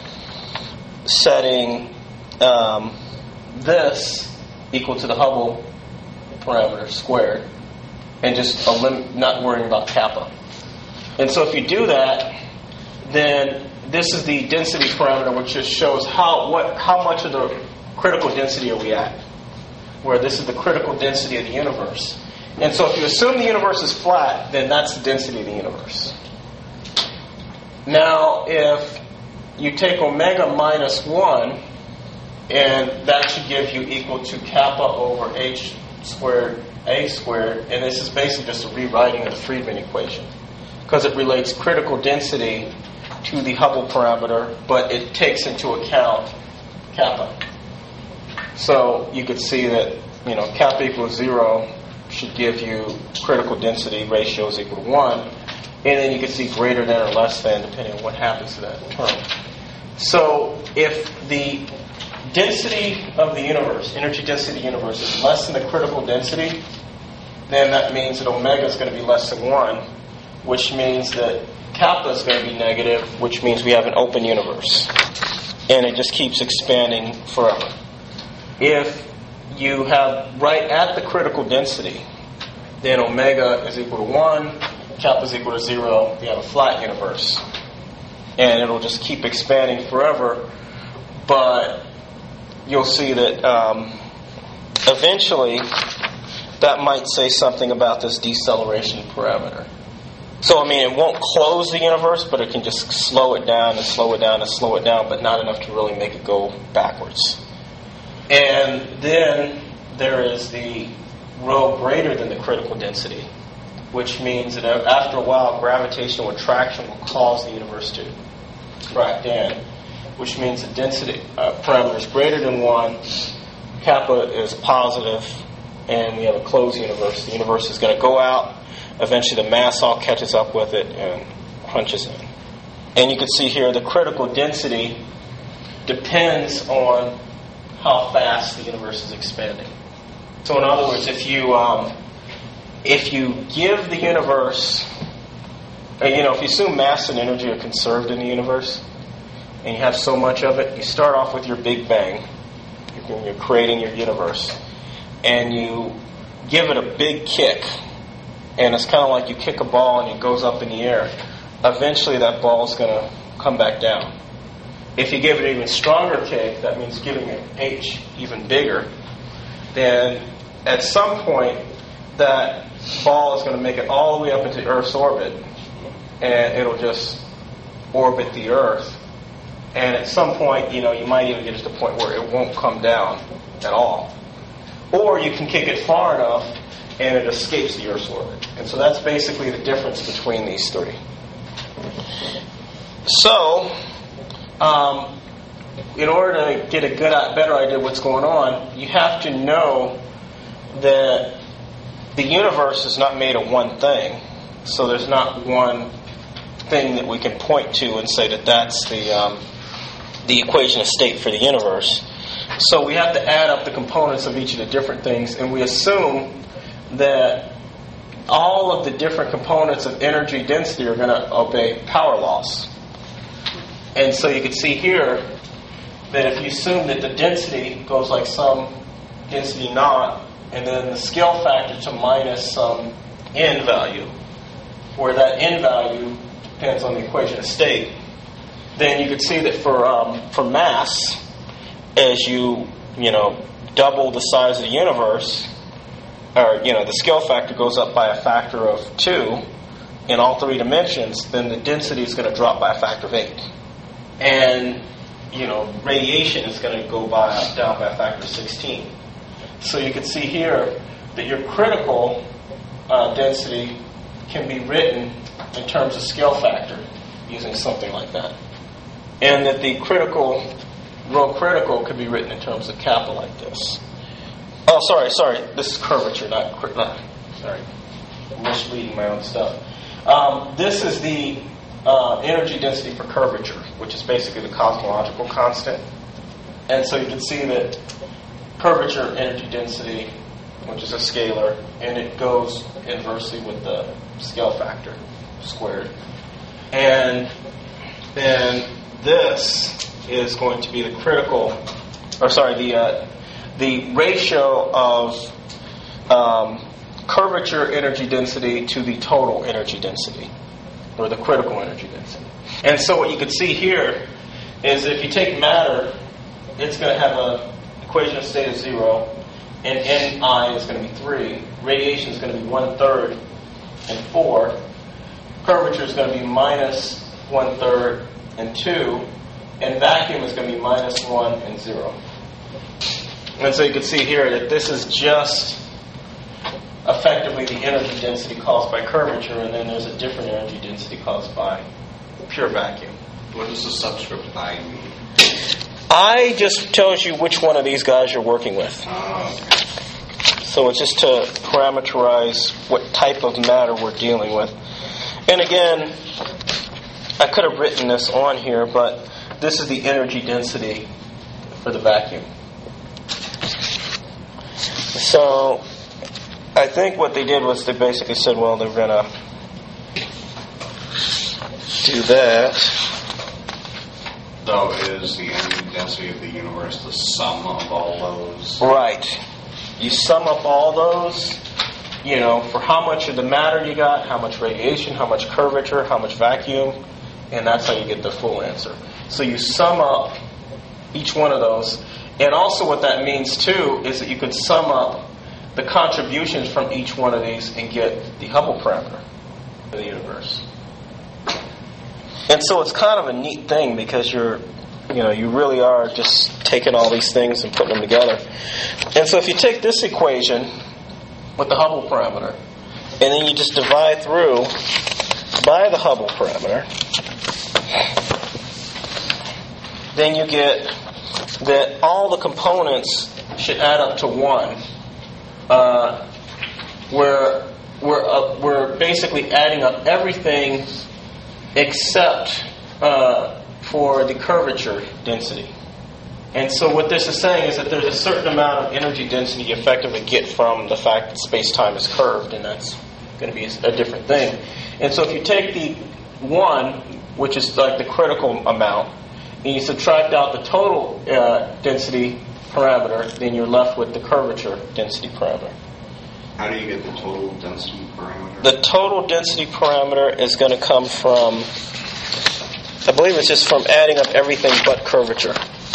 setting um, this equal to the Hubble parameter squared and just elim- not worrying about kappa. And so if you do that, then this is the density parameter, which just shows how what how much of the critical density are we at, where this is the critical density of the universe. And so if you assume the universe is flat, then that's the density of the universe. Now, if you take omega minus one, and that should give you equal to kappa over h squared a squared, and this is basically just a rewriting of the Friedmann equation, because it relates critical density to the Hubble parameter, but it takes into account kappa. So you could see that, you know, kappa equals zero should give you critical density ratios equal to one, and then you can see greater than or less than depending on what happens to that term. So if the density of the universe, energy density of the universe, is less than the critical density, then that means that omega is going to be less than one, which means that kappa is going to be negative, which means we have an open universe. And it just keeps expanding forever. If you have right at the critical density, then omega is equal to one, kappa is equal to zero, we have a flat universe. And it'll just keep expanding forever, but you'll see that um, eventually that might say something about this deceleration parameter. So, I mean, it won't close the universe, but it can just slow it down and slow it down and slow it down, but not enough to really make it go backwards. And then there is the rho greater than the critical density, which means that after a while, gravitational attraction will cause the universe to contract in, which means the density uh, parameter is greater than one, kappa is positive, and we have a closed universe. The universe is going to go out. Eventually the mass all catches up with it and punches in. And you can see here the critical density depends on how fast the universe is expanding. So in other words, if you um, if you give the universe, uh, you know, if you assume mass and energy are conserved in the universe, and you have so much of it, you start off with your Big Bang. You're, you're creating your universe, and you give it a big kick. and it's kind of like you kick a ball and it goes up in the air. Eventually that ball is going to come back down. If you give it an even stronger kick, that means giving it H even bigger, then at some point that ball is going to make it all the way up into Earth's orbit, and it'll just orbit the Earth. And at some point, you know, you might even get to the point where it won't come down at all. Or you can kick it far enough and it escapes the Earth's orbit. And so that's basically the difference between these three. So, um, in order to get a good, better idea of what's going on, you have to know that the universe is not made of one thing. So there's not one thing that we can point to and say that that's the um, the equation of state for the universe. So we have to add up the components of each of the different things, and we assume that all of the different components of energy density are going to obey power laws. And so you can see here that if you assume that the density goes like some density naught, and then the scale factor to minus some n value, where that n value depends on the equation of state, then you could see that for um, for mass, as you you know double the size of the universe, or you know the scale factor goes up by a factor of two in all three dimensions, then the density is going to drop by a factor of eight, and you know radiation is going to go by down by a factor of sixteen. So you can see here that your critical uh, density can be written in terms of scale factor using something like that. And that the critical, rho critical could be written in terms of kappa like this. Oh, sorry, sorry. This is curvature, not, not sorry. I'm misreading my own stuff. Um, this is the uh, energy density for curvature, which is basically the cosmological constant. And so you can see that curvature energy density, which is a scalar, and it goes inversely with the scale factor squared. And then this is going to be the critical, or sorry, the uh, the ratio of um, curvature energy density to the total energy density, or the critical energy density. And so what you can see here is if you take matter, it's going to have a equation of state of zero, and Ni is going to be three. Radiation is going to be one third and four. Curvature is going to be minus one third and two, and vacuum is going to be minus one and zero. And so you can see here that this is just effectively the energy density caused by curvature, and then there's a different energy density caused by pure vacuum. What does the subscript I mean? I just tells you which one of these guys you're working with. Oh, okay. So it's just to parameterize what type of matter we're dealing with. And again, I could have written this on here, but this is the energy density for the vacuum. So I think what they did was they basically said, well, they're going to do that. So is the energy density of the universe the sum of all those? Right. You sum up all those, you know, for how much of the matter you got, how much radiation, how much curvature, how much vacuum, and that's how you get the full answer. So you sum up each one of those. And also what that means, too, is that you could sum up the contributions from each one of these and get the Hubble parameter of the universe. And so it's kind of a neat thing because you're, you know, you really are just taking all these things and putting them together. And so if you take this equation with the Hubble parameter, and then you just divide through by the Hubble parameter, then you get that all the components should add up to one. Uh, where we're uh, we're basically adding up everything except uh, for the curvature density. And so what this is saying is that there's a certain amount of energy density you effectively get from the fact that space-time is curved, and that's going to be a different thing. And so if you take the one, which is like the critical amount, and you subtract out the total uh, density parameter, then you're left with the curvature density parameter. How do you get the total density parameter? The total density parameter is going to come from, I believe it's just from adding up everything but curvature.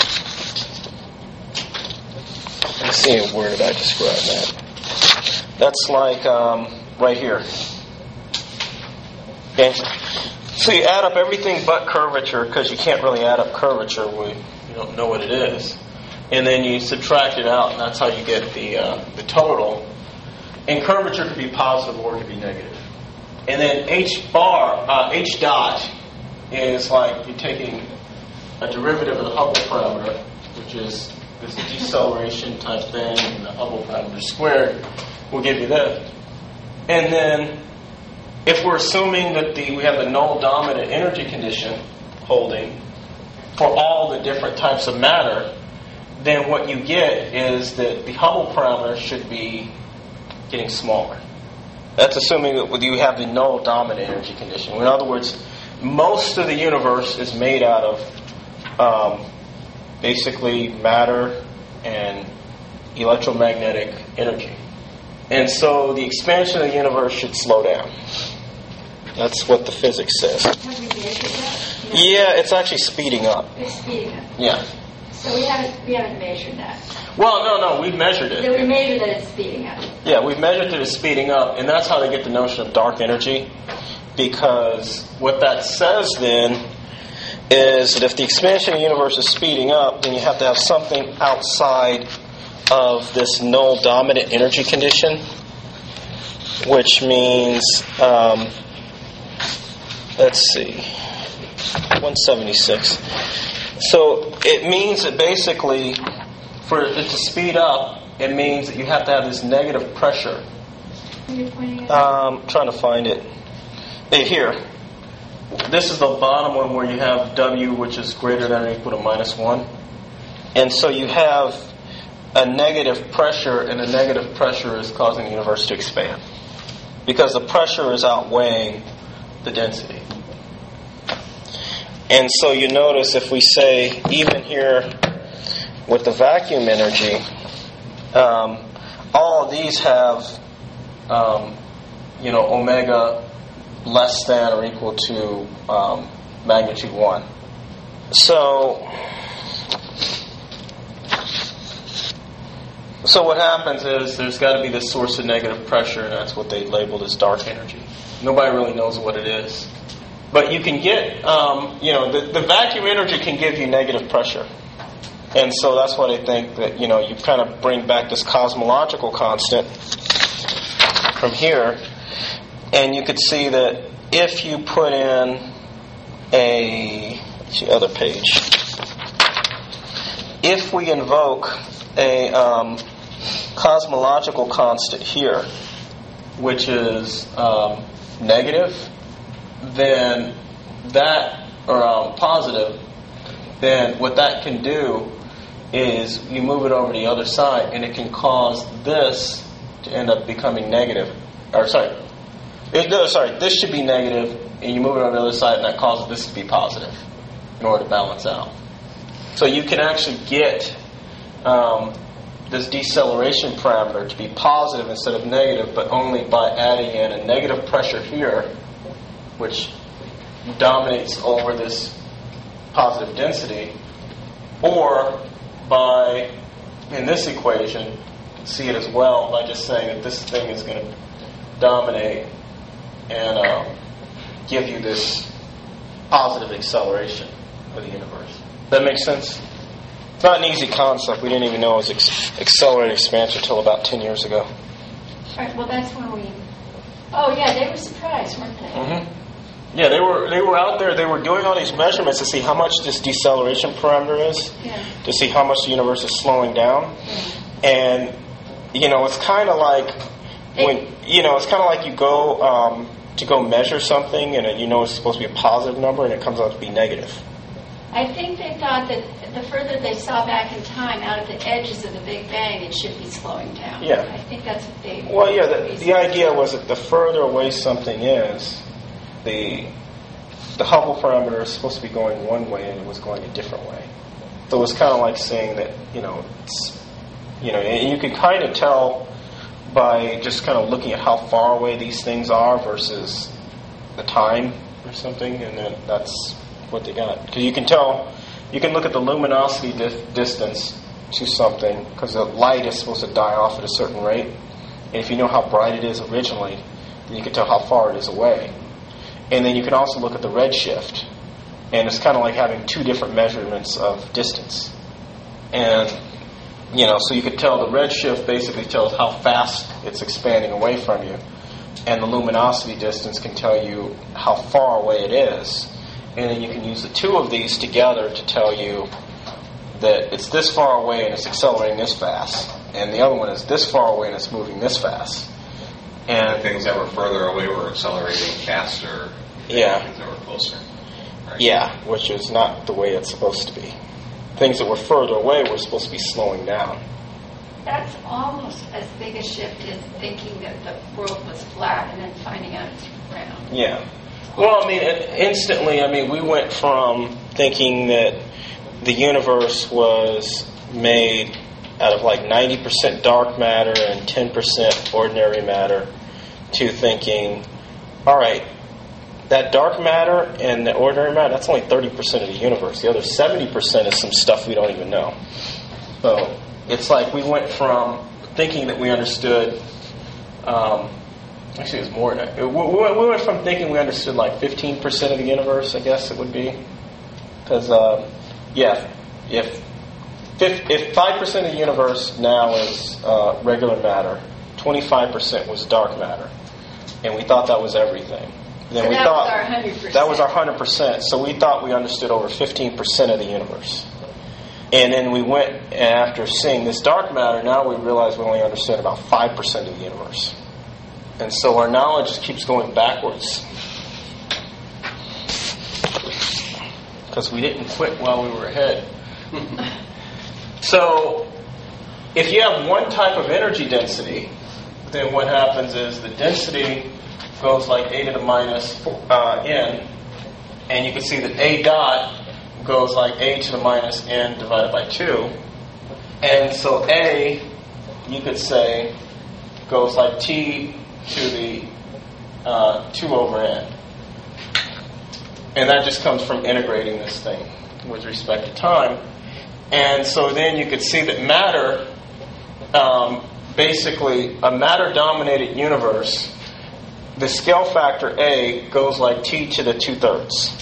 Let's see, where did I describe that? That's like um, right here. Okay. So you add up everything but curvature, because you can't really add up curvature when you don't know what it is. And then you subtract it out, and that's how you get the uh, the total. And curvature could be positive or it could be negative. And then H bar, uh, H dot is like you're taking a derivative of the Hubble parameter, which is this deceleration type thing, and the Hubble parameter squared will give you that. And then if we're assuming that the we have the null dominant energy condition holding for all the different types of matter, then what you get is that the Hubble parameter should be getting smaller. That's assuming that you have the null dominant energy condition. In other words, most of the universe is made out of um, basically matter and electromagnetic energy. And so the expansion of the universe should slow down. That's what the physics says. Have we measured that? No. Yeah, it's actually speeding up. It's speeding up. Yeah. So we haven't we haven't measured that. Well, no, no, we've measured it. So we measured that it's speeding up. Yeah, we've measured that it's speeding up, and that's how they get the notion of dark energy. Because what that says then is that if the expansion of the universe is speeding up, then you have to have something outside of this null dominant energy condition, which means, um, let's see, one seventy-six. So it means that basically, for it to speed up, it means that you have to have this negative pressure. You're pointing at Um, I'm trying to find it. Hey, here. This is the bottom one where you have W, which is greater than or equal to minus one. And so you have a negative pressure, and a negative pressure is causing the universe to expand. Because the pressure is outweighing the density. And so you notice if we say, even here with the vacuum energy, um, all of these have, um, you know, omega less than or equal to um, magnitude one. So, so what happens is there's got to be this source of negative pressure, and that's what they labeled as dark energy. Nobody really knows what it is. But you can get, um, you know, the, the vacuum energy can give you negative pressure. And so that's why they think that, you know, you kind of bring back this cosmological constant from here. And you could see that if you put in a, what's the other page? If we invoke a um, cosmological constant here, which is um, negative, then that, or um, positive, then what that can do is you move it over to the other side, and it can cause this to end up becoming negative. Or sorry, it, no, sorry, this should be negative, and you move it over to the other side, and that causes this to be positive in order to balance out. So you can actually get um, this deceleration parameter to be positive instead of negative, but only by adding in a negative pressure here, which dominates over this positive density, or by, in this equation, you can see it as well by just saying that this thing is going to dominate and um, give you this positive acceleration of the universe. That makes sense? It's not an easy concept. We didn't even know it was ex- accelerated expansion until about ten years ago. All right, well, that's when we... Oh, yeah, they were surprised, weren't they? Mm-hmm. Yeah, they were they were out there. They were doing all these measurements to see how much this deceleration parameter is, Yeah. to see how much the universe is slowing down. Yeah. And you know, it's kind of like when you know, it's kind of like you go um, to go measure something, and you know it's supposed to be a positive number, and it comes out to be negative. I think they thought that the further they saw back in time, out at the edges of the Big Bang, it should be slowing down. Yeah. I think that's what they... Well, yeah, the, the idea was that the further away something is, the the Hubble parameter is supposed to be going one way, and it was going a different way. So it was kind of like saying that, you know, it's, you know, and you could kind of tell by just kind of looking at how far away these things are versus the time or something, and then that's what they got. Because you can tell, you can look at the luminosity di- distance to something, because the light is supposed to die off at a certain rate, and if you know how bright it is originally, then you can tell how far it is away. And then you can also look at the redshift, and it's kind of like having two different measurements of distance. And, you know, so you could tell the redshift basically tells how fast it's expanding away from you, and the luminosity distance can tell you how far away it is. And then you can use the two of these together to tell you that it's this far away and it's accelerating this fast, and the other one is this far away and it's moving this fast. And things that were further away were accelerating faster than yeah. things that were closer. Right? Yeah, which is not the way it's supposed to be. Things that were further away were supposed to be slowing down. That's almost as big a shift as thinking that the world was flat and then finding out it's round. Yeah. Well, I mean, instantly, I mean, we went from thinking that the universe was made out of like ninety percent dark matter and ten percent ordinary matter to thinking, all right, that dark matter and the ordinary matter, that's only thirty percent of the universe. The other seventy percent is some stuff we don't even know. So it's like we went from thinking that we understood, um, actually it was more, we went from thinking we understood like fifteen percent of the universe, I guess it would be. Because, uh, yeah, if if five percent of the universe now is uh, regular matter, twenty-five percent was dark matter. And we thought that was everything. Then so we that thought was our one hundred percent. That was our one hundred percent. So we thought we understood over fifteen percent of the universe. And then we went, and after seeing this dark matter, now we realize we only understood about five percent of the universe. And so our knowledge just keeps going backwards. Because we didn't quit while we were ahead. So, if you have one type of energy density, then what happens is the density goes like a to the minus uh, n, and you can see that a dot goes like a to the minus n divided by two. And so a, you could say, goes like t to the uh, two over n. And that just comes from integrating this thing with respect to time. And so then you could see that matter, um, basically a matter-dominated universe, the scale factor A goes like t to the two-thirds.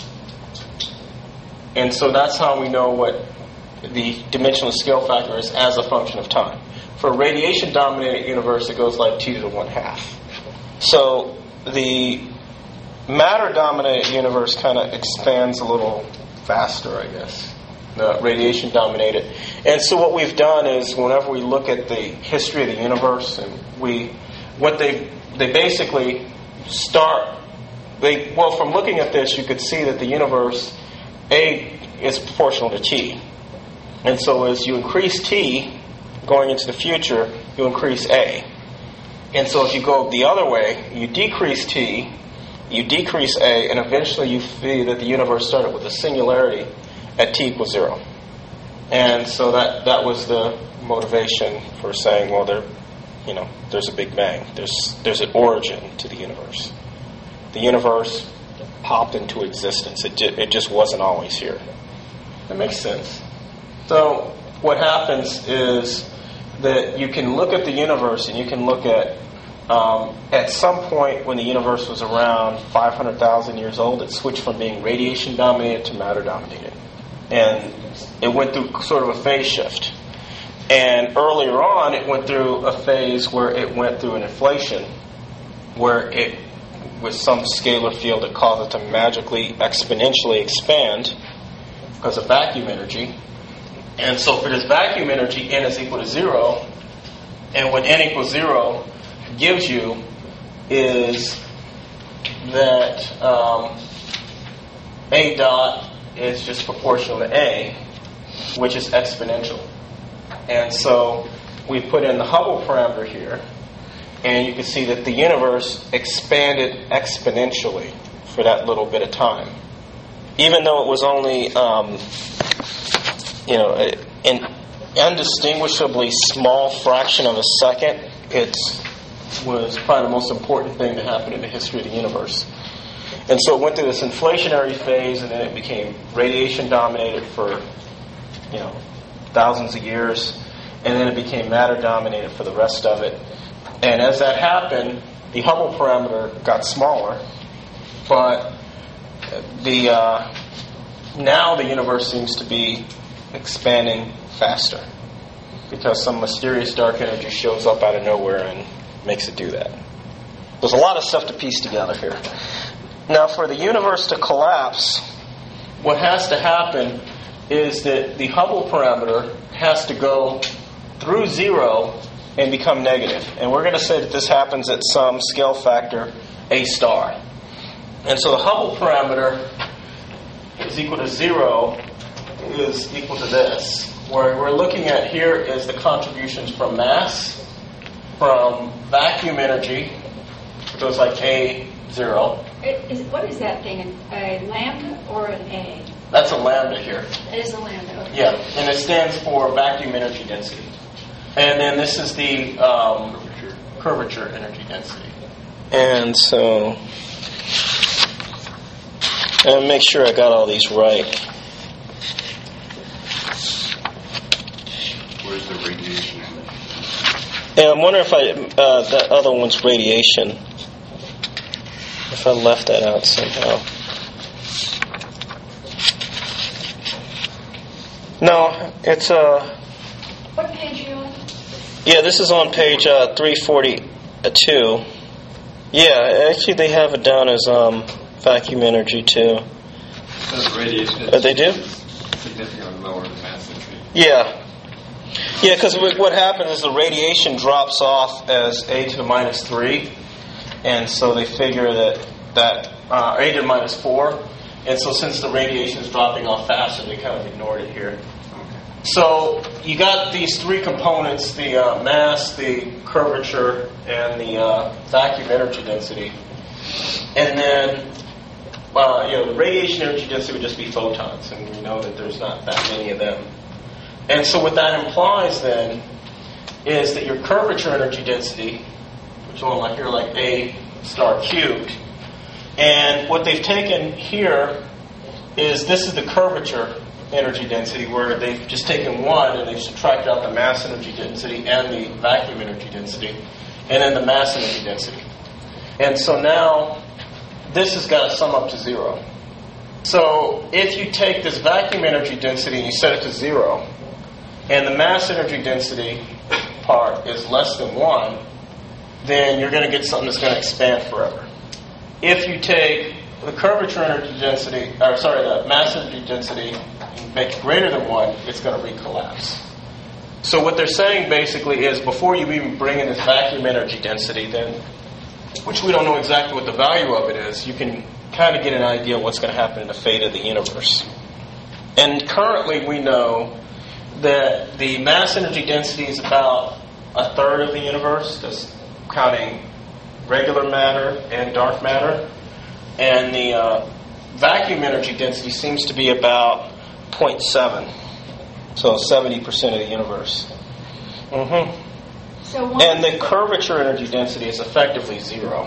And so that's how we know what the dimensional scale factor is as a function of time. For a radiation-dominated universe, it goes like t to the one-half. So the matter-dominated universe kind of expands a little faster, I guess. The radiation-dominated. And so what we've done is whenever we look at the history of the universe, and we, what they, they basically start, they, well, from looking at this, you could see that the universe, A is proportional to T. And so as you increase T going into the future, you increase A. And so if you go the other way, you decrease T, you decrease A, and eventually you see that the universe started with a singularity at t equals zero. And so that, that was the motivation for saying, well, there, you know, there's a Big Bang. There's there's an origin to the universe. The universe popped into existence. It ju- it just wasn't always here. That makes sense. So what happens is that you can look at the universe and you can look at Um, at some point when the universe was around five hundred thousand years old, it switched from being radiation-dominated to matter-dominated. And it went through sort of a phase shift. And earlier on, it went through a phase where it went through an inflation, where it, with some scalar field, it caused it to magically, exponentially expand because of vacuum energy. And so for this vacuum energy, n is equal to zero. And when n equals zero gives you is that um, A dot is just proportional to A, which is exponential. And so we put in the Hubble parameter here, and you can see that the universe expanded exponentially for that little bit of time. Even though it was only, um, you know, an indistinguishably small fraction of a second, it's was probably the most important thing to happen in the history of the universe. And so it went through this inflationary phase, and then it became radiation dominated for, you know, thousands of years, and then it became matter dominated for the rest of it. And as that happened, the Hubble parameter got smaller, but the uh, now the universe seems to be expanding faster because some mysterious dark energy shows up out of nowhere and makes it do that. There's a lot of stuff to piece together here. Now, for the universe to collapse, what has to happen is that the Hubble parameter has to go through zero and become negative. And we're going to say that this happens at some scale factor A star. And so the Hubble parameter is equal to zero is equal to this. Where we're looking at here is the contributions from mass, from vacuum energy, which was like A zero. It is, what is that thing, a lambda or an A? That's a lambda here. It is a lambda, okay. Yeah, and it stands for vacuum energy density. And then this is the um, curvature energy density. And so, and make sure I got all these right. Where's the radiation energy? Yeah, I'm wondering if I uh, that other one's radiation. If I left that out somehow. No, it's a. Uh, What page are you on? Yeah, this is on page uh, three forty-two. Yeah, actually they have it down as um, vacuum energy too. So the radiation Uh, they do? significantly lower than mass entry. Yeah. Yeah, because what happens is the radiation drops off as a to the minus three, and so they figure that that uh, a to the minus four, and so since the radiation is dropping off faster, they kind of ignored it here. So you got these three components: the uh, mass, the curvature, and the uh, vacuum energy density. And then, uh, you know, the radiation energy density would just be photons, and we know that there's not that many of them. And so what that implies then is that your curvature energy density, which is like here, like A star cubed, and what they've taken here is this is the curvature energy density, where they've just taken one and they've subtracted out the mass energy density and the vacuum energy density, and then the mass energy density. And so now this has got to sum up to zero. So if you take this vacuum energy density and you set it to zero, and the mass energy density part is less than one, then you're going to get something that's going to expand forever. If you take the curvature energy density, or sorry, the mass energy density, and make it greater than one, it's going to recollapse. So what they're saying basically is before you even bring in this vacuum energy density, then, which we don't know exactly what the value of it is, you can kind of get an idea of what's going to happen in the fate of the universe. And currently we know that the mass energy density is about a third of the universe, just counting regular matter and dark matter. And the uh, vacuum energy density seems to be about zero point seven. So seventy percent of the universe. Mm-hmm. So one And the curvature energy density is effectively zero.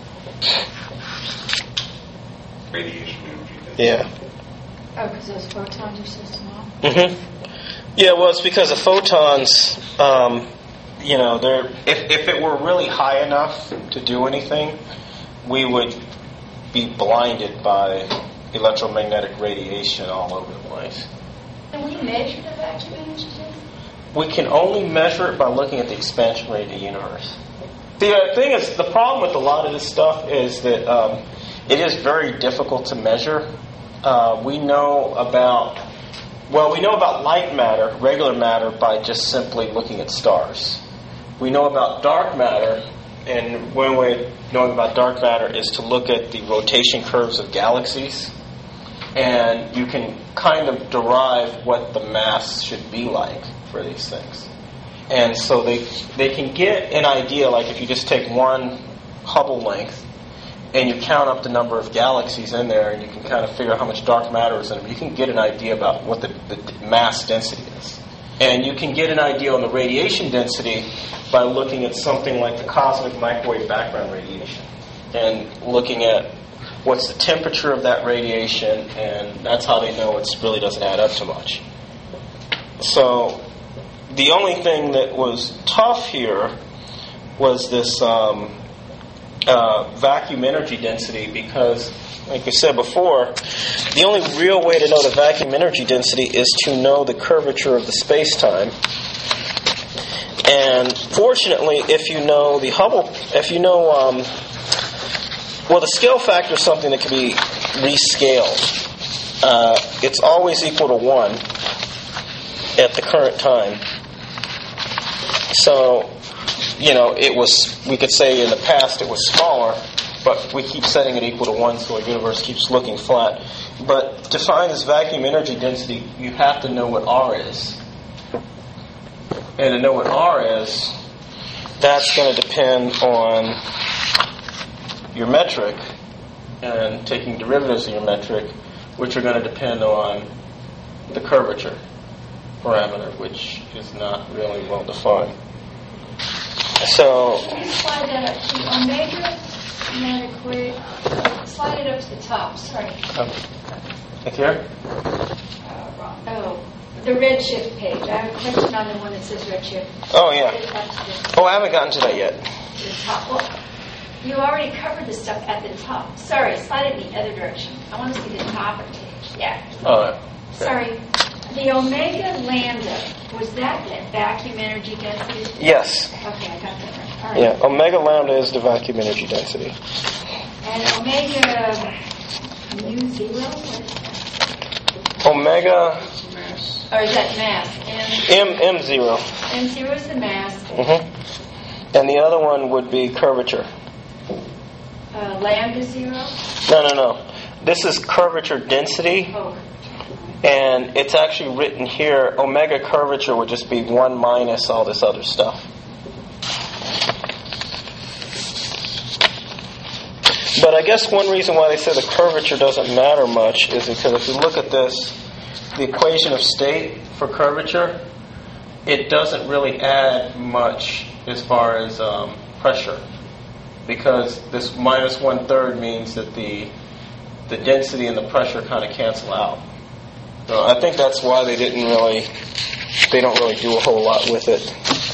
Radiation energy density. Yeah. Oh, because those photons are so small? Mm-hmm. Yeah, well, it's because the photons, um, you know, they're if, if it were really high enough to do anything, we would be blinded by electromagnetic radiation all over the place. Can we measure the vacuum energy density? We can only measure it by looking at the expansion rate of the universe. The uh, thing is, the problem with a lot of this stuff is that um, it is very difficult to measure. Uh, we know about, well, we know about light matter, regular matter, by just simply looking at stars. We know about dark matter, and one way of knowing about dark matter is to look at the rotation curves of galaxies, and you can kind of derive what the mass should be like for these things. And so they they can get an idea, like if you just take one Hubble length and you count up the number of galaxies in there, and you can kind of figure out how much dark matter is in them, you can get an idea about what the, the mass density is. And you can get an idea on the radiation density by looking at something like the cosmic microwave background radiation and looking at what's the temperature of that radiation, and that's how they know it really doesn't add up to much. So the only thing that was tough here was this um, uh, vacuum energy density, because, like we said before, the only real way to know the vacuum energy density is to know the curvature of the space-time. And fortunately, if you know the Hubble, if you know, um, well, the scale factor is something that can be rescaled. Uh, it's always equal to one at the current time. So, you know, it was, we could say in the past it was smaller, but we keep setting it equal to one, so our universe keeps looking flat. But to find this vacuum energy density, you have to know what R is. And to know what R is, that's going to depend on your metric and taking derivatives of your metric, which are going to depend on the curvature parameter, which is not really well defined. So, Can you slide that up to omega? Inadequate. Slide it up to the top. Sorry. um, like here? Uh, wrong. Oh, the redshift page. I have a question on the one that says redshift. Oh, yeah. Slide it up to the, Oh, I haven't gotten to that yet. to the top. Well, you already covered the stuff at the top. Sorry, slide it in the other direction. I want to see the top of the page. Yeah. All right. Sorry. The omega lambda, was that that vacuum energy density? Yes. Okay, I got that right. All right. Yeah, omega lambda is the vacuum energy density. And omega mu zero? What is that? Omega Mass. Or is that mass? M, M M zero. M zero is the mass. Mm-hmm. And the other one would be curvature. Uh, lambda zero? No, no, no. This is curvature density. Oh. And it's actually written here, omega curvature would just be one minus all this other stuff. But I guess one reason why they say the curvature doesn't matter much is because if you look at this, the equation of state for curvature, it doesn't really add much as far as um, pressure. Because this minus one-third means that the, the density and the pressure kind of cancel out. So I think that's why they didn't really, they don't really do a whole lot with it.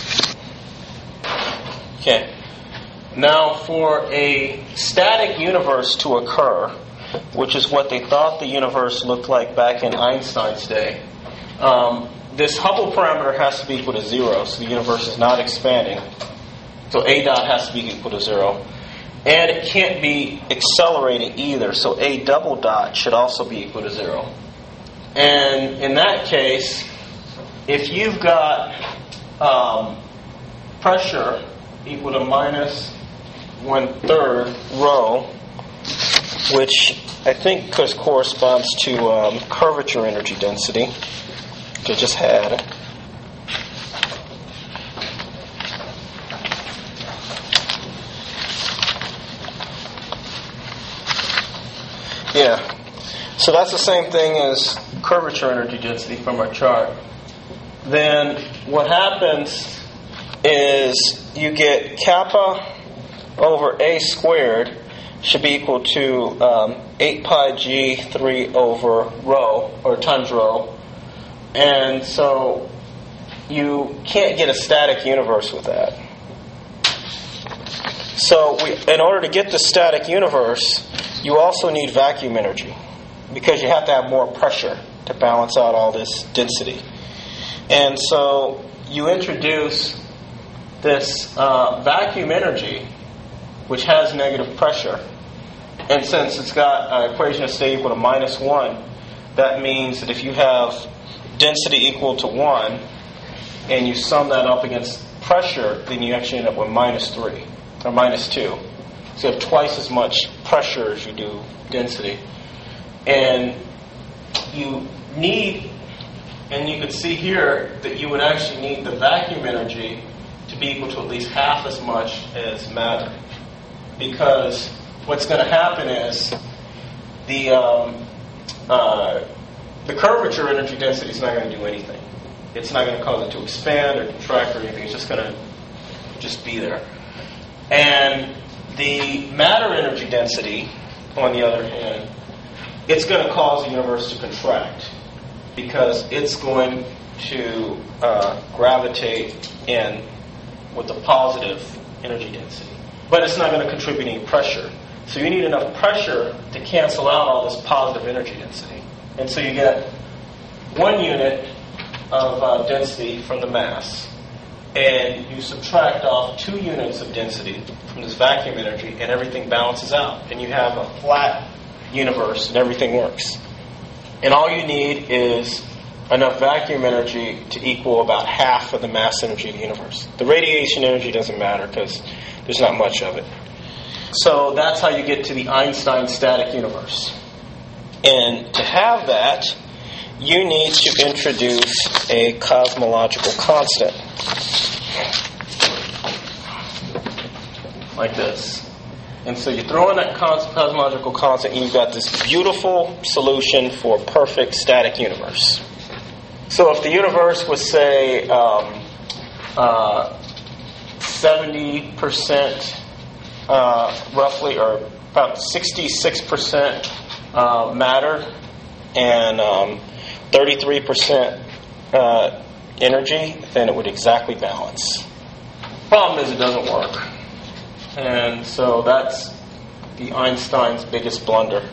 Okay. Now for a static universe to occur, which is what they thought the universe looked like back in Einstein's day, um, this Hubble parameter has to be equal to zero, so the universe is not expanding. So A dot has to be equal to zero. And it can't be accelerating either, so A double dot should also be equal to zero. And in that case, if you've got um, pressure equal to minus one-third rho, which I think corresponds to um, curvature energy density, which I just had. Yeah. So that's the same thing as curvature energy density from our chart. Then what happens is you get kappa over A squared should be equal to um, eight pi g three over rho, or times rho. And so you can't get a static universe with that. So we, in order to get the static universe, you also need vacuum energy, because you have to have more pressure to balance out all this density. And so you introduce this uh, vacuum energy, which has negative pressure. And since it's got an equation of state equal to minus one, that means that if you have density equal to one, and you sum that up against pressure, then you actually end up with minus three, or minus two. So you have twice as much pressure as you do density. And you need, and you can see here that you would actually need the vacuum energy to be equal to at least half as much as matter. Because what's going to happen is the um, uh, the curvature energy density is not going to do anything. It's not going to cause it to expand or contract or anything. It's just going to just be there. And the matter energy density, on the other hand, it's going to cause the universe to contract because it's going to uh, gravitate in with a positive energy density. But it's not going to contribute any pressure. So you need enough pressure to cancel out all this positive energy density. And so you get one unit of uh, density from the mass, and you subtract off two units of density from this vacuum energy, and everything balances out. And you have a flat universe, and everything works. And all you need is enough vacuum energy to equal about half of the mass energy of the universe. The radiation energy doesn't matter because there's not much of it. So that's how you get to the Einstein static universe. And to have that, you need to introduce a cosmological constant. Like this. And so you throw in that cos- cosmological constant and you've got this beautiful solution for a perfect static universe. So if the universe was, say, um, uh, seventy percent uh, roughly, or about sixty-six percent uh, matter and um, thirty-three percent uh, energy, then it would exactly balance. Problem is it doesn't work. And so that's the Einstein's biggest blunder.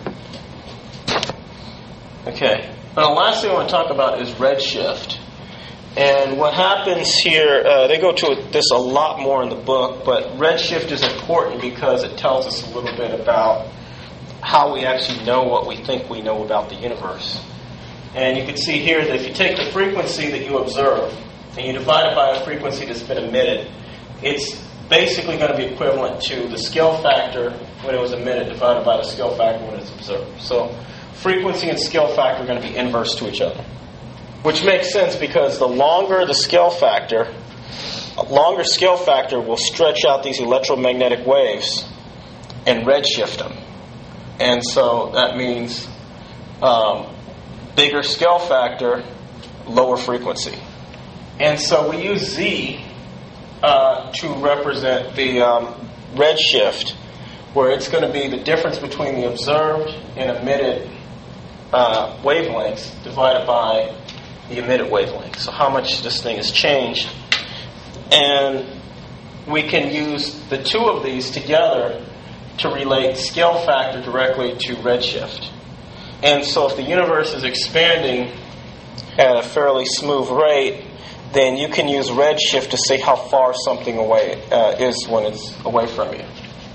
Okay. Now, the last thing I want to talk about is redshift. And what happens here, uh, they go to this a lot more in the book, but redshift is important because it tells us a little bit about how we actually know what we think we know about the universe. And you can see here that if you take the frequency that you observe and you divide it by a frequency that's been emitted, it's basically going to be equivalent to the scale factor when it was emitted divided by the scale factor when it's observed. So frequency and scale factor are going to be inverse to each other. Which makes sense because the longer the scale factor, a longer scale factor will stretch out these electromagnetic waves and redshift them. And so that means um, bigger scale factor, lower frequency. And so we use Z uh, to represent the um, redshift, where it's going to be the difference between the observed and emitted uh, wavelengths divided by the emitted wavelength. So how much this thing has changed. And we can use the two of these together to relate scale factor directly to redshift. And so if the universe is expanding at a fairly smooth rate, then you can use redshift to say how far something away uh, is when it's away from you.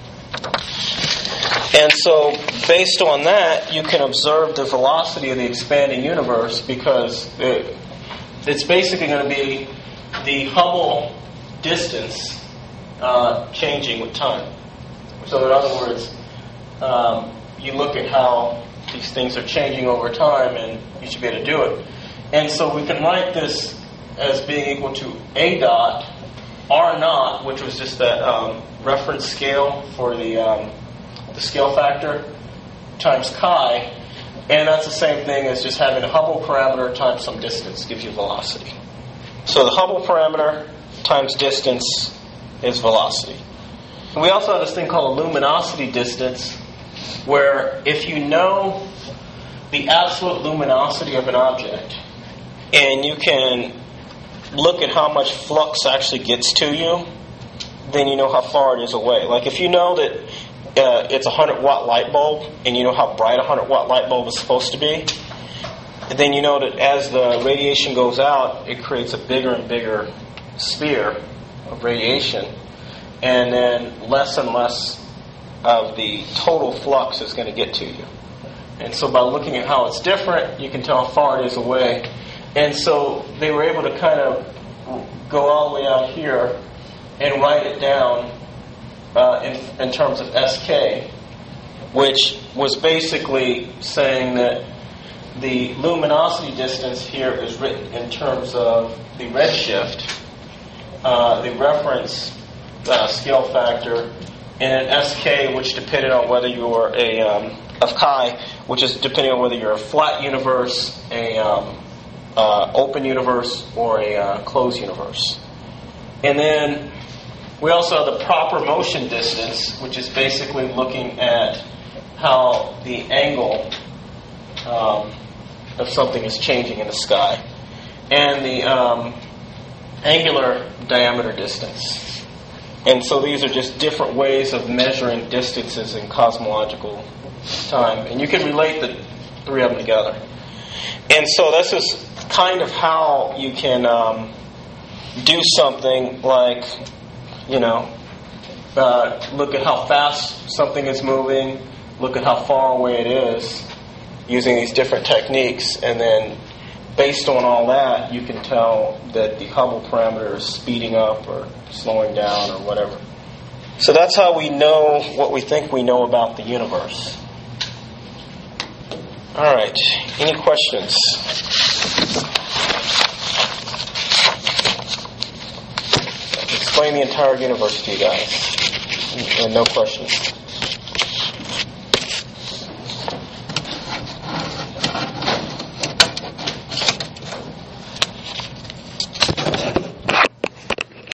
And so based on that, you can observe the velocity of the expanding universe because it, it's basically going to be the Hubble distance uh, changing with time. So in other words, um, you look at how these things are changing over time and you should be able to do it. And so we can write this as being equal to A dot R naught, which was just that um, reference scale for the... Um, the scale factor times chi, and that's the same thing as just having a Hubble parameter times some distance gives you velocity. So the Hubble parameter times distance is velocity. And we also have this thing called a luminosity distance, where if you know the absolute luminosity of an object, and you can look at how much flux actually gets to you, then you know how far it is away. Like if you know that Uh, it's a one hundred watt light bulb, and you know how bright a one hundred watt light bulb is supposed to be, and then you know that as the radiation goes out, it creates a bigger and bigger sphere of radiation, and then less and less of the total flux is going to get to you. And so by looking at how it's different, you can tell how far it is away. And so they were able to kind of go all the way out here and write it down Uh, in, in terms of S K, which was basically saying that the luminosity distance here is written in terms of the redshift, uh, the reference uh, scale factor, and an S K, which depended on whether you were a um, of chi, which is depending on whether you're a flat universe, a um, uh, open universe or a uh, closed universe. And then we also have the proper motion distance, which is basically looking at how the angle um, of something is changing in the sky, and the um, angular diameter distance. And so these are just different ways of measuring distances in cosmological time. And you can relate the three of them together. And so this is kind of how you can um, do something like, you know, uh, look at how fast something is moving, look at how far away it is, using these different techniques, and then based on all that, you can tell that the Hubble parameter is speeding up or slowing down or whatever. So that's how we know what we think we know about the universe. All right. Any questions? Explain the entire universe to you guys. And no questions.